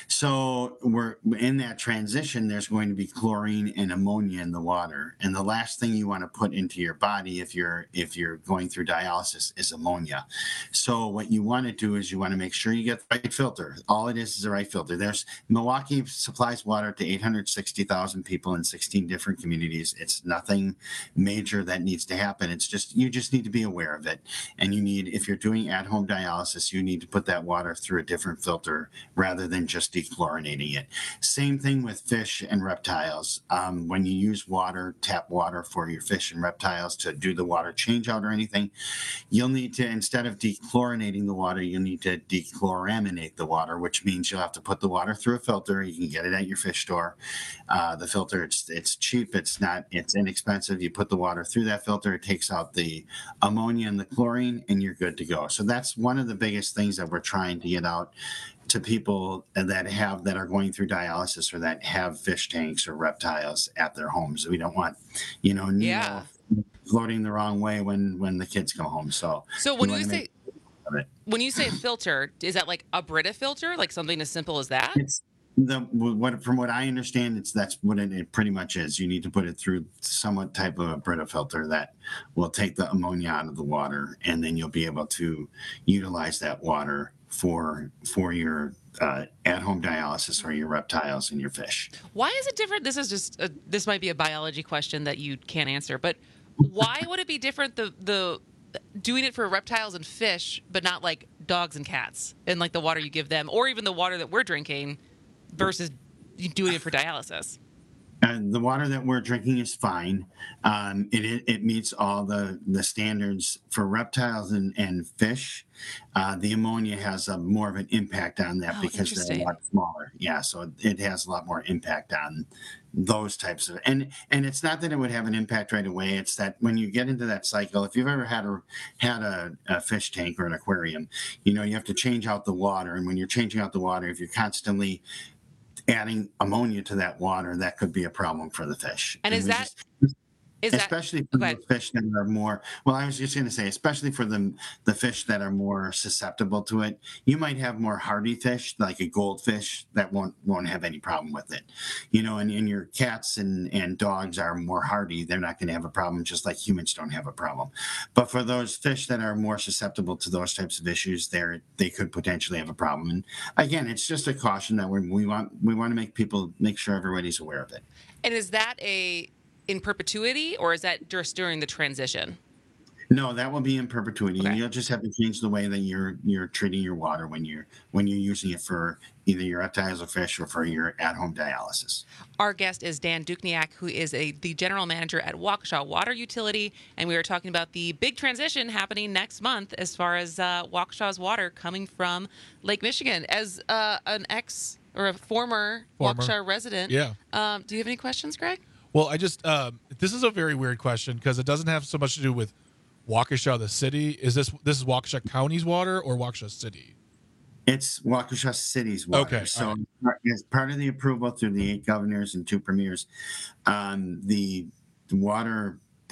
Speaker 2: So we're in that transition. There's going to be chlorine and ammonia in the water, and the last thing you want to put into your body if you're if you're going through dialysis is ammonia. So what you want to do is you want to make sure you get the right filter. All it is is the right filter. There's Milwaukee supplies water to eight hundred sixty thousand people in sixteen different communities. It's nothing major that needs to happen. It's just you just need to be aware of it. And you need, if you're doing at-home dialysis, you need to put that water through a different filter rather than just dechlorinating it. Same thing with fish and reptiles. Um, when you use water, tap water for your fish and reptiles to do the water change out or anything, you'll need to, instead of dechlorinating the water, you'll need to dechloraminate the water, which means you'll have to put the water through a filter. You can get it at your fish store. Uh, the filter, it's it's cheap. It's not, it's inexpensive. You put the water through that filter. It takes out the ammonia and the chlorine, and you're good to go. So that's one of the biggest things that we're trying to get out to people that have that are going through dialysis or that have fish tanks or reptiles at their homes. We don't want, you know,
Speaker 22: yeah.
Speaker 2: floating the wrong way when when the kids come home. So
Speaker 22: so when you say when you say filter, is that like a Brita filter, like something as simple as that?
Speaker 2: It's, The what from what I understand, it's that's what it, it pretty much is. You need to put it through somewhat type of a Brita filter that will take the ammonia out of the water, and then you'll be able to utilize that water for for your uh, at-home dialysis or your reptiles and your fish.
Speaker 22: Why is it different? This is just a, this might be a biology question that you can't answer, but why would it be different? The the doing it for reptiles and fish, but not like dogs and cats, and like the water you give them, or even the water that we're drinking, versus doing it for dialysis?
Speaker 2: And the water that we're drinking is fine. Um, it, it it meets all the, the standards for reptiles and, and fish. Uh, the ammonia has a more of an impact on that
Speaker 22: oh,
Speaker 2: because they're a lot smaller. Yeah, so it has a lot more impact on those types of. And and it's not that it would have an impact right away. It's that when you get into that cycle, if you've ever had a had a, a fish tank or an aquarium, you know you have to change out the water. And when you're changing out the water, if you're constantly adding ammonia to that water, that could be a problem for the fish.
Speaker 22: And, and is that
Speaker 2: just,
Speaker 22: is
Speaker 2: especially that, for the fish that are more, well, I was just going to say, especially for the, the fish that are more susceptible to it, you might have more hardy fish, like a goldfish, that won't won't have any problem with it. You know, and, and your cats and, and dogs are more hardy. They're not going to have a problem, just like humans don't have a problem. But for those fish that are more susceptible to those types of issues, they're, they could potentially have a problem. And again, it's just a caution that we we want we want to make people, make sure everybody's aware of it.
Speaker 22: And is that a in perpetuity, or is that just during the transition?
Speaker 2: No, that will be in perpetuity.
Speaker 22: Okay.
Speaker 2: You'll just have to change the way that you're you're treating your water when you're when you're using it for either your reptiles or fish or for your at-home dialysis.
Speaker 22: Our guest is Dan Dukniak, who is a the general manager at Waukesha Water Utility, and we were talking about the big transition happening next month as far as uh, Waukesha's water coming from Lake Michigan. As uh, an ex or a former, former. Waukesha resident,
Speaker 31: yeah.
Speaker 22: Um, do you have any questions, Greg?
Speaker 31: Well, I just um, this is a very weird question because it doesn't have so much to do with Waukesha, the city. Is this this is Waukesha County's water or Waukesha City?
Speaker 2: It's Waukesha City's water.
Speaker 31: Okay,
Speaker 2: so
Speaker 31: right.
Speaker 2: as part of the approval through the eight governors and two premiers, um, the water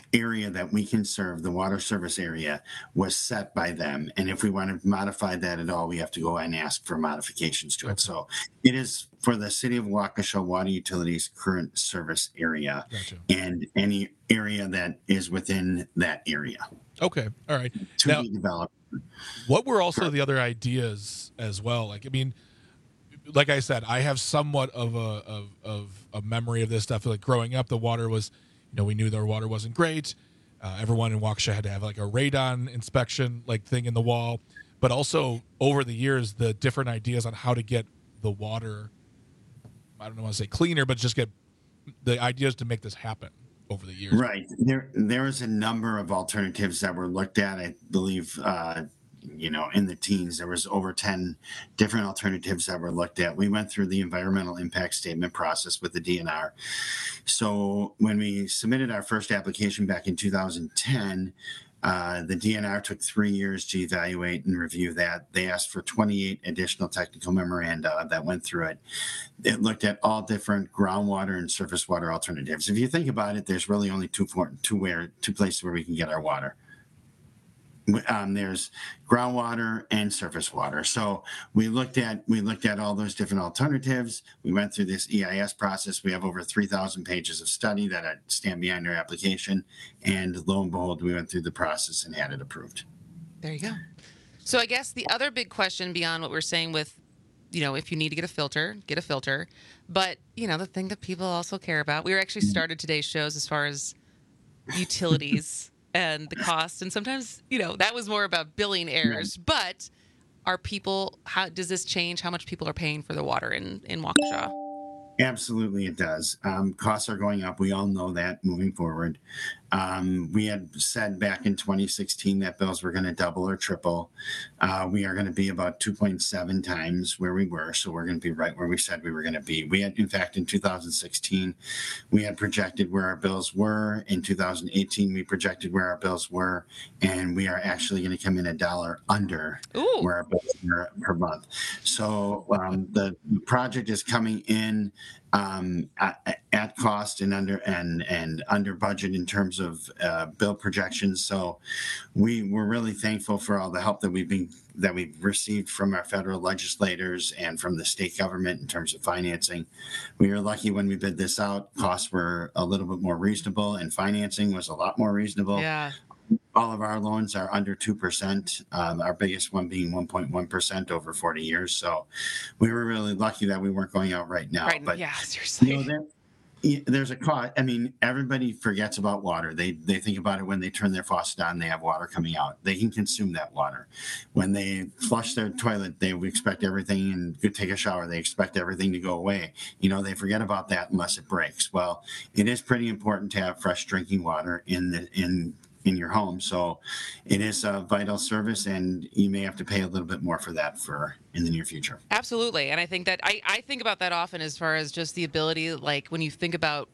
Speaker 2: area that we can serve, the water service area, was set by them. And if we want to modify that at all, we have to go and ask for modifications to it. So it is for the City of Waukesha Water Utilities current service area,
Speaker 31: Gotcha.
Speaker 2: and any area that is within that area.
Speaker 31: Okay. All right.
Speaker 2: To
Speaker 31: Now,
Speaker 2: be developed.
Speaker 31: what were also the other ideas as well? Like, I mean, like I said, I have somewhat of a of, of a memory of this stuff. Like growing up, the water was, you know, we knew their water wasn't great. Uh, everyone in Waukesha had to have like a radon inspection like thing in the wall. But also over the years, the different ideas on how to get the water, I don't know want to say cleaner, but just get the ideas to make this happen over the years.
Speaker 2: Right. There, there was a number of alternatives that were looked at. I believe, uh, you know, in the teens, there was over ten different alternatives that were looked at. We went through the environmental impact statement process with the D N R. So when we submitted our first application back in two thousand ten, uh, the D N R took three years to evaluate and review that. They asked for twenty-eight additional technical memoranda that went through it. It looked at all different groundwater and surface water alternatives. If you think about it, there's really only two, for, two, where, two places where we can get our water. Um, there's groundwater and surface water. So we looked at we looked at all those different alternatives. We went through this E I S process. We have over three thousand pages of study that stand behind our application. And lo and behold, we went through the process and had it approved.
Speaker 22: There you go. So I guess the other big question beyond what we're saying with, you know, if you need to get a filter, get a filter. But, you know, the thing that people also care about, we were actually started today's shows as far as utilities and the cost. And sometimes, you know, that was more about billing errors. But are people, how does this change how much people are paying for the water in, in Waukesha?
Speaker 2: Absolutely, it does. Um, costs are going up. We all know that moving forward. Um, we had said back in twenty sixteen that bills were going to double or triple. Uh, we are going to be about two point seven times where we were. So we're going to be right where we said we were going to be. We had, in fact, in two thousand sixteen, we had projected where our bills were. In two thousand eighteen, we projected where our bills were. And we are actually going to come in a dollar under
Speaker 22: Ooh.
Speaker 2: where our bills were per month. So um, the project is coming in um, at, at cost and under and and under budget in terms of uh, bill projections. So we we're really thankful for all the help that we've been that we've received from our federal legislators and from the state government in terms of financing. We were lucky when we bid this out. Costs were a little bit more reasonable, and financing was a lot more reasonable.
Speaker 22: Yeah.
Speaker 2: All of our loans are under two percent, um, our biggest one being one point one percent over forty years. So we were really lucky that we weren't going out right now.
Speaker 22: Right.
Speaker 2: But,
Speaker 22: Yeah, seriously.
Speaker 2: you know, there, yeah, there's a cost. I mean, everybody forgets about water. They they think about it when they turn their faucet on, they have water coming out. They can consume that water. When they flush their toilet, they expect everything and go take a shower. They expect everything to go away. You know, they forget about that unless it breaks. Well, it is pretty important to have fresh drinking water in the in in your home. So it is a vital service, and you may have to pay a little bit more for that for in the near future.
Speaker 22: Absolutely. And I think that I, I think about that often as far as just the ability, like when you think about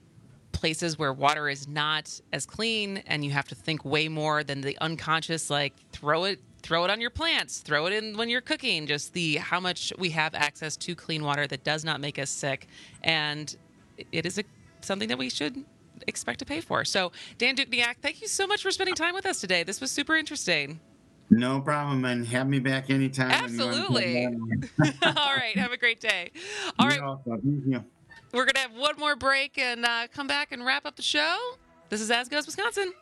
Speaker 22: places where water is not as clean and you have to think way more than the unconscious, like throw it throw it on your plants, throw it in when you're cooking, just the how much we have access to clean water that does not make us sick. And it is a, something that we should expect to pay for. So Dan Dukniak, thank you so much for spending time with us today. This was super interesting.
Speaker 2: No problem, and have me back anytime.
Speaker 22: Absolutely. All right. Have a great day. All right.
Speaker 2: Yeah.
Speaker 22: We're going to have one more break and uh, come back and wrap up the show. This is As Goes Wisconsin.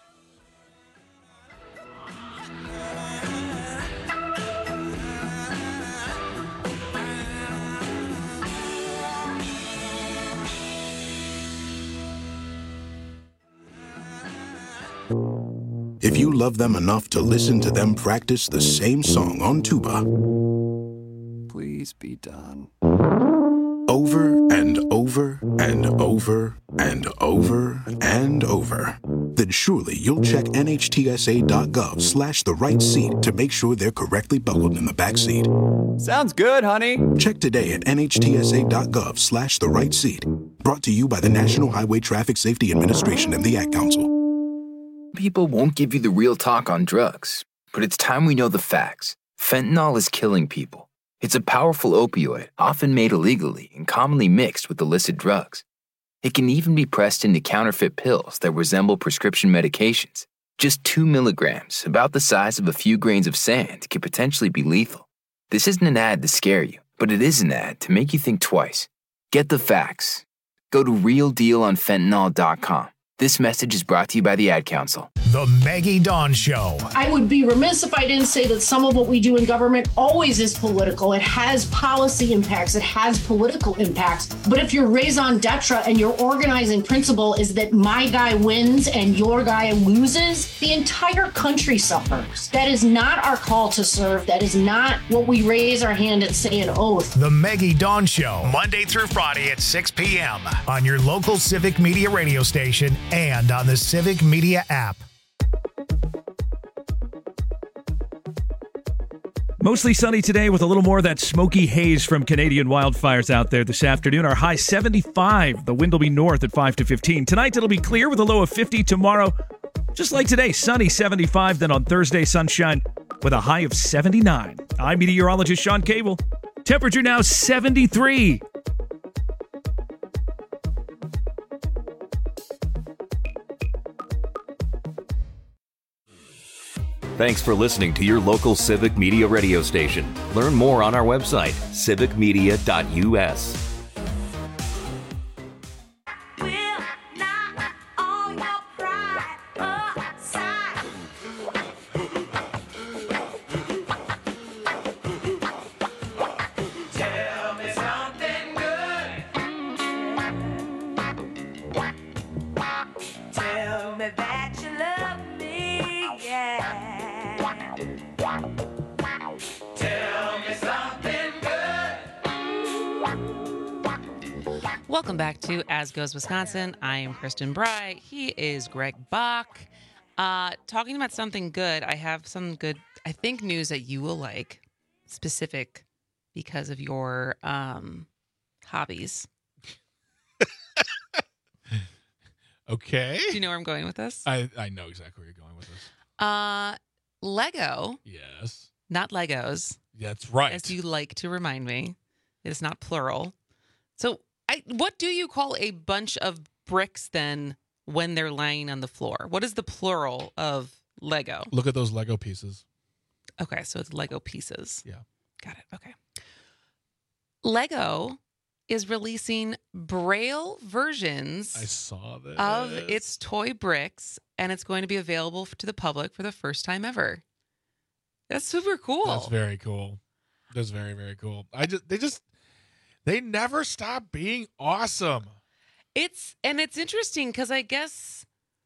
Speaker 4: If you love them enough to listen to them practice the same song on tuba,
Speaker 5: please be done.
Speaker 4: Over and over and over and over and over, then surely you'll check nhtsa.gov slash the right seat to make sure they're correctly buckled in the back seat.
Speaker 5: Sounds good, honey.
Speaker 4: Check today at nhtsa.gov slash the right seat. Brought to you by the National Highway Traffic Safety Administration and the Ad Council.
Speaker 6: People won't give you the real talk on drugs, but it's time we know the facts. Fentanyl is killing people. It's a powerful opioid, often made illegally and commonly mixed with illicit drugs. It can even be pressed into counterfeit pills that resemble prescription medications. Just two milligrams, about the size of a few grains of sand, can potentially be lethal. This isn't an ad to scare you, but it is an ad to make you think twice. Get the facts. Go to real deal on fentanyl dot com. This message is brought to you by the Ad Council.
Speaker 1: The Maggie Dawn Show.
Speaker 7: I would be remiss if I didn't say that some of what we do in government always is political. It has policy impacts. It has political impacts. But if your raison d'etre and your organizing principle is that my guy wins and your guy loses, the entire country suffers. That is not our call to serve. That is not what we raise our hand and say an oath.
Speaker 1: The Maggie Dawn Show, Monday through Friday at six p.m. on your local Civic Media radio station and on the Civic Media app.
Speaker 8: Mostly sunny today with a little more of that smoky haze from Canadian wildfires out there this afternoon. Our high seventy-five. The wind will be north at five to fifteen. Tonight it'll be clear with a low of fifty. Tomorrow, just like today, sunny seventy-five. Then on Thursday, sunshine with a high of seventy-nine. I'm meteorologist Sean Cable. Temperature now seventy-three.
Speaker 14: Thanks for listening to your local Civic Media radio station. Learn more on our website, civic media dot u s.
Speaker 22: Welcome back to As Goes Wisconsin. I am Kristen Bry. He is Greg Bach. Uh, talking about something good, I have some good, I think, news that you will like, specific because of your um, hobbies.
Speaker 31: Okay.
Speaker 22: Do you know where I'm going with this?
Speaker 31: I, I know exactly where you're going with this.
Speaker 22: Uh, Lego.
Speaker 31: Yes.
Speaker 22: Not Legos.
Speaker 31: That's right.
Speaker 22: As you like to remind me. It is not plural. So I, what do you call a bunch of bricks then when they're lying on the floor? What is the plural of Lego?
Speaker 31: Look at those Lego pieces.
Speaker 22: Okay, so it's Lego pieces.
Speaker 31: Yeah.
Speaker 22: Got it. Okay. Lego is releasing Braille versions
Speaker 31: I saw this.
Speaker 22: of its toy bricks, and it's going to be available to the public for the first time ever. That's super cool.
Speaker 31: That's very cool. That's very, very cool. I just, they just, they never stop being awesome.
Speaker 22: It's, and it's interesting because I guess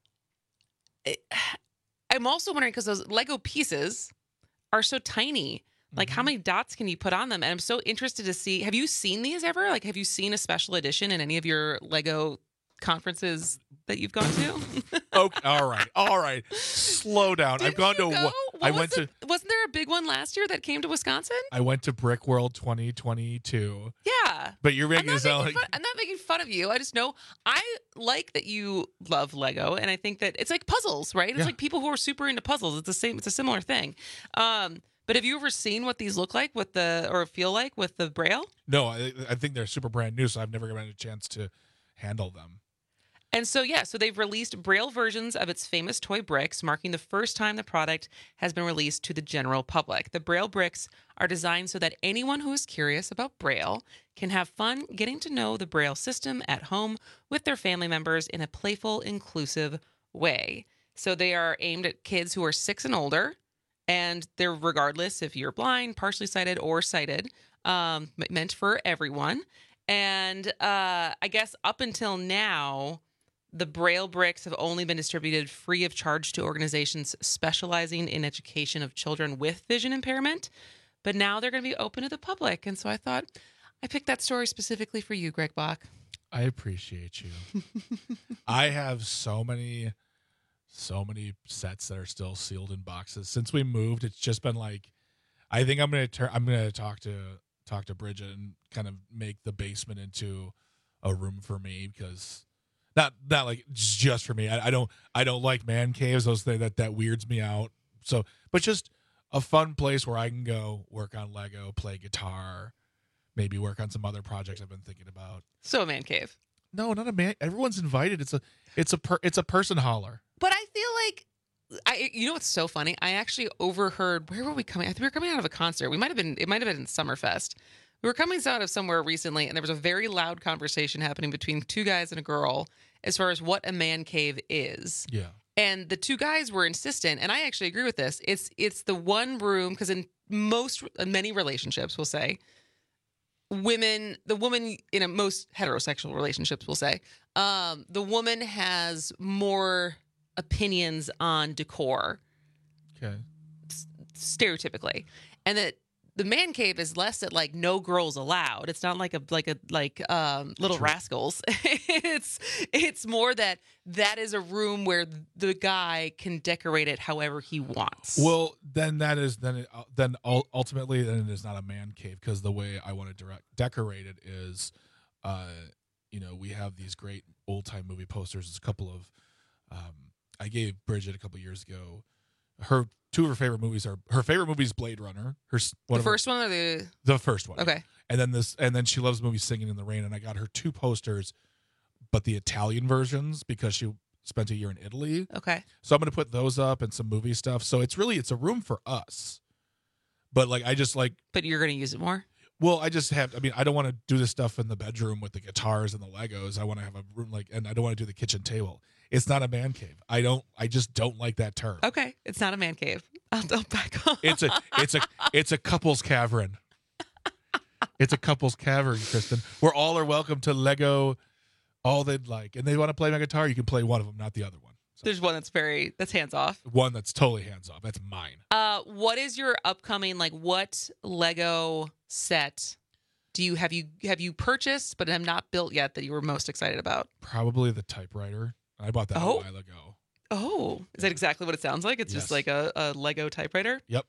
Speaker 22: it, I'm also wondering because those Lego pieces are so tiny. Like, mm-hmm. how many dots can you put on them? And I'm so interested to see, have you seen these ever? Like, have you seen a special edition in any of your Lego conferences that you've gone to?
Speaker 31: Okay, all right, all right. Slow down.
Speaker 22: Did
Speaker 31: I've gone
Speaker 22: you
Speaker 31: to.
Speaker 22: go?
Speaker 31: I
Speaker 22: What
Speaker 31: went
Speaker 22: was
Speaker 31: to.
Speaker 22: the- Wasn't there a big one last year that came to Wisconsin?
Speaker 31: I went to Brick World twenty twenty-two.
Speaker 22: Yeah.
Speaker 31: But you're making
Speaker 22: I'm
Speaker 31: it
Speaker 22: not
Speaker 31: sound
Speaker 22: making
Speaker 31: like
Speaker 22: fun- I'm not making fun of you. I just know I like that you love Lego, and I think that it's like puzzles, right? It's
Speaker 31: Yeah.
Speaker 22: like people who are super into puzzles. It's the same. It's a similar thing. Um, but have you ever seen what these look like with the or feel like with the Braille?
Speaker 31: no. I, I think they're super brand new, so I've never gotten a chance to handle them.
Speaker 22: And so, yeah, so they've released Braille versions of its famous toy bricks, marking the first time the product has been released to the general public. The Braille bricks are designed so that anyone who is curious about Braille can have fun getting to know the Braille system at home with their family members in a playful, inclusive way. So they are aimed at kids who are six and older, and they're regardless if you're blind, partially sighted, or sighted, um, meant for everyone. And uh, I guess up until now, the Braille bricks have only been distributed free of charge to organizations specializing in education of children with vision impairment. But now they're going to be open to the public. And so I thought I picked that story specifically for you, Greg Bach.
Speaker 31: I appreciate you. I have so many, so many sets that are still sealed in boxes. Since we moved, it's just been like, I think I'm gonna turn. I'm gonna talk to talk to Bridget and kind of make the basement into a room for me because. Not not like just for me. I, I don't I don't like man caves. Those things that that weirds me out. So, but just a fun place where I can go work on Lego, play guitar, maybe work on some other projects I've been thinking about.
Speaker 22: So a man cave.
Speaker 31: No, not a man. Everyone's invited. It's a it's a per, it's a person holler.
Speaker 22: But I feel like I you know what's so funny? I actually overheard where were we coming? I think we were coming out of a concert. We might have been it might have been in Summerfest. We were coming out of somewhere recently, and there was a very loud conversation happening between two guys and a girl as far as what a man cave is.
Speaker 31: Yeah.
Speaker 22: And the two guys were insistent, and I actually agree with this. It's it's the one room, because in most in many relationships, we'll say, women, the woman in a, most heterosexual relationships, we'll say, um, the woman has more opinions on decor.
Speaker 31: Okay.
Speaker 22: Stereotypically, and that the man cave is less that like no girls allowed. It's not like a like a like um Little True. Rascals. it's it's more that that is a room where the guy can decorate it however he wants.
Speaker 31: Well, then that is then it, uh, then ultimately then it is not a man cave, because the way I want to direct decorate it is, uh, you know, we have these great old time movie posters. There's a couple of, um, I gave Bridget a couple years ago her. Two of her favorite movies are her favorite movie is Blade Runner. Her one
Speaker 22: the first
Speaker 31: her,
Speaker 22: one or the
Speaker 31: the first one.
Speaker 22: Okay.
Speaker 31: And then this, and then she loves the movie Singing in the Rain. And I got her two posters, but the Italian versions because she spent a year in Italy.
Speaker 22: Okay.
Speaker 31: So I'm going to put those up and some movie stuff. So it's really it's a room for us. But like I just like.
Speaker 22: But you're going to use it more.
Speaker 31: Well, I just have. I mean, I don't want to do this stuff in the bedroom with the guitars and the Legos. I want to have a room like, and I don't want to do the kitchen table. It's not a man cave. I don't. I just don't like that term.
Speaker 22: Okay, it's not a man cave. I'll, I'll back off.
Speaker 31: It's a. It's a. It's a couple's cavern. It's a couple's cavern, Kristen. Where all are welcome to Lego, all they'd like, and they want to play my guitar. You can play one of them, not the other one.
Speaker 22: So. There's one that's very that's hands off.
Speaker 31: One that's totally hands off. That's mine.
Speaker 22: Uh, what is your upcoming like? What Lego set do you have you have you purchased but have not built yet that you were most excited about?
Speaker 31: Probably the typewriter. I bought that
Speaker 22: oh.
Speaker 31: a while ago.
Speaker 22: Oh, is yeah. that exactly what it sounds like? It's
Speaker 31: yes.
Speaker 22: just like a, a Lego typewriter?
Speaker 31: Yep.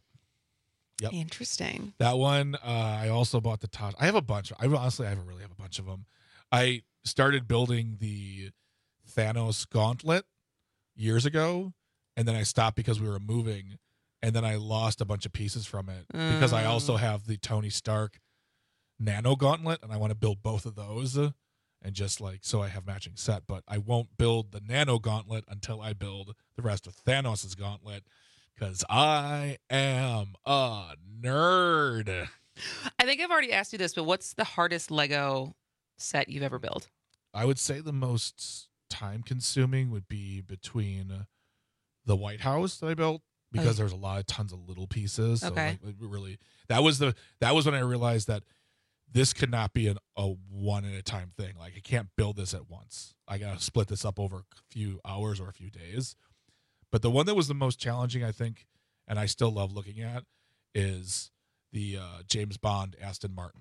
Speaker 31: Yep.
Speaker 22: Interesting.
Speaker 31: That one, uh, I also bought the Tosh. I have a bunch. I honestly, I have really have a bunch of them. I started building the Thanos gauntlet years ago, and then I stopped because we were moving, and then I lost a bunch of pieces from it mm. because I also have the Tony Stark nano gauntlet, and I want to build both of those. And just like, so I have matching set, but I won't build the nano gauntlet until I build the rest of Thanos' gauntlet, because I am a nerd.
Speaker 22: I think I've already asked you this, but what's the hardest Lego set you've ever built?
Speaker 31: I would say the most time consuming would be between the White House that I built, because oh. there's a lot of tons of little pieces. So
Speaker 22: okay.
Speaker 31: like, really, that was the, that was when I realized that this could not be an, a one at a time thing. Like I can't build this at once. I got to split this up over a few hours or a few days. But the one that was the most challenging, I think, and I still love looking at, is the uh, James Bond Aston Martin.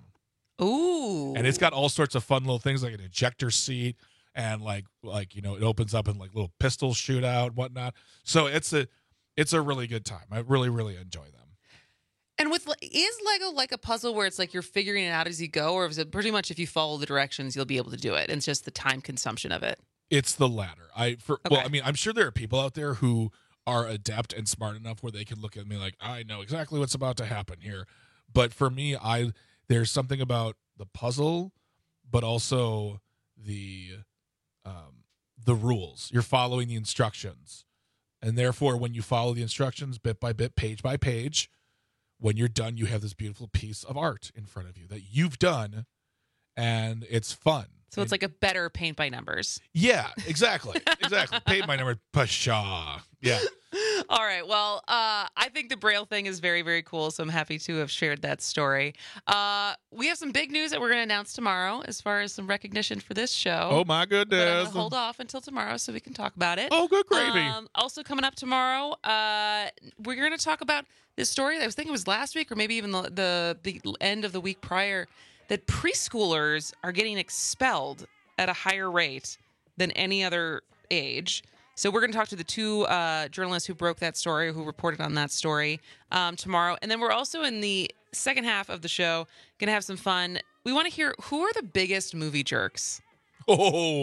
Speaker 22: Ooh.
Speaker 31: And it's got all sorts of fun little things like an ejector seat and like, like, you know, it opens up and like little pistols shoot out and whatnot. So it's a, it's a really good time. I really, really enjoy them.
Speaker 22: And with is Lego like a puzzle where it's like you're figuring it out as you go, or is it pretty much if you follow the directions you'll be able to do it? And it's just the time consumption of it.
Speaker 31: It's the latter. I for
Speaker 22: okay.
Speaker 31: well, I mean, I'm sure there are people out there who are adept and smart enough where they can look at me like, I know exactly what's about to happen here. But for me, I there's something about the puzzle, but also the um, the rules. You're following the instructions, and therefore, when you follow the instructions bit by bit, page by page, when you're done, you have this beautiful piece of art in front of you that you've done, and it's fun.
Speaker 22: So it's
Speaker 31: and,
Speaker 22: like a better paint by numbers.
Speaker 31: Yeah, exactly. Exactly. Paint by numbers. Pshaw. Yeah.
Speaker 22: All right. Well, uh, I think the Braille thing is very, very cool, so I'm happy to have shared that story. Uh, we have some big news that we're going to announce tomorrow as far as some recognition for this show.
Speaker 31: Oh, my goodness.
Speaker 22: But I'm gonna hold off until tomorrow so we can talk about it.
Speaker 31: Oh, good gravy.
Speaker 22: Um, also coming up tomorrow, uh, we're going to talk about this story that I was thinking it was last week or maybe even the, the, the end of the week prior, that preschoolers are getting expelled at a higher rate than any other age. So we're going to talk to the two uh, journalists who broke that story, who reported on that story um, tomorrow. And then we're also in the second half of the show going to have some fun. We want to hear, who are the biggest movie jerks?
Speaker 31: Oh,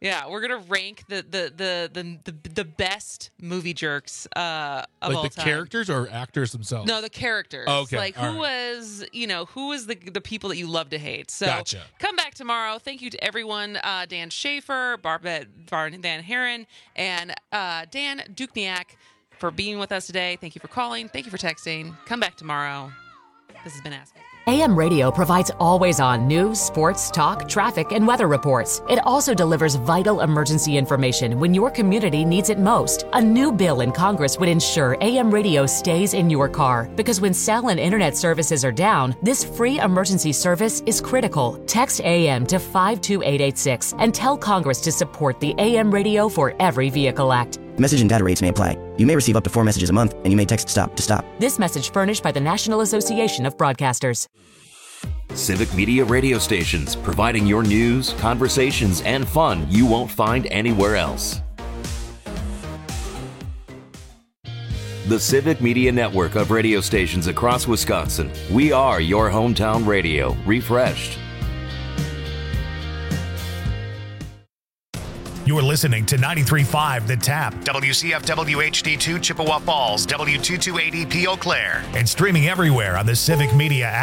Speaker 22: Yeah, we're gonna rank the the the the the, the best movie jerks uh, of
Speaker 31: like
Speaker 22: all
Speaker 31: the
Speaker 22: time.
Speaker 31: characters or actors themselves?
Speaker 22: No, the characters.
Speaker 31: Oh, okay,
Speaker 22: Like
Speaker 31: all
Speaker 22: who
Speaker 31: right.
Speaker 22: was, you know, who was the the people that you love to hate. So
Speaker 31: Gotcha.
Speaker 22: come back tomorrow. Thank you to everyone, uh, Dan Schaefer, Barbette Van Heron, and uh, Dan Dukniak for being with us today. Thank you for calling. Thank you for texting. Come back tomorrow. This has been Ask.
Speaker 28: A M Radio provides always-on news, sports, talk, traffic, and weather reports. It also delivers vital emergency information when your community needs it most. A new bill in Congress would ensure A M Radio stays in your car, because when cell and internet services are down, this free emergency service is critical. Text A M to five two eight eight six and tell Congress to support the A M Radio for Every Vehicle Act.
Speaker 29: Message and data rates may apply. You may receive up to four messages a month, and you may text STOP to stop.
Speaker 28: This message furnished by the National Association of Broadcasters.
Speaker 14: Civic Media radio stations, providing your news, conversations, and fun you won't find anywhere else. The Civic Media network of radio stations across Wisconsin. We are your hometown radio, refreshed.
Speaker 1: You're listening to ninety-three point five The Tap, W C F W H D two Chippewa Falls, W two two eighty P Eau Claire, and streaming everywhere on the Civic Media app.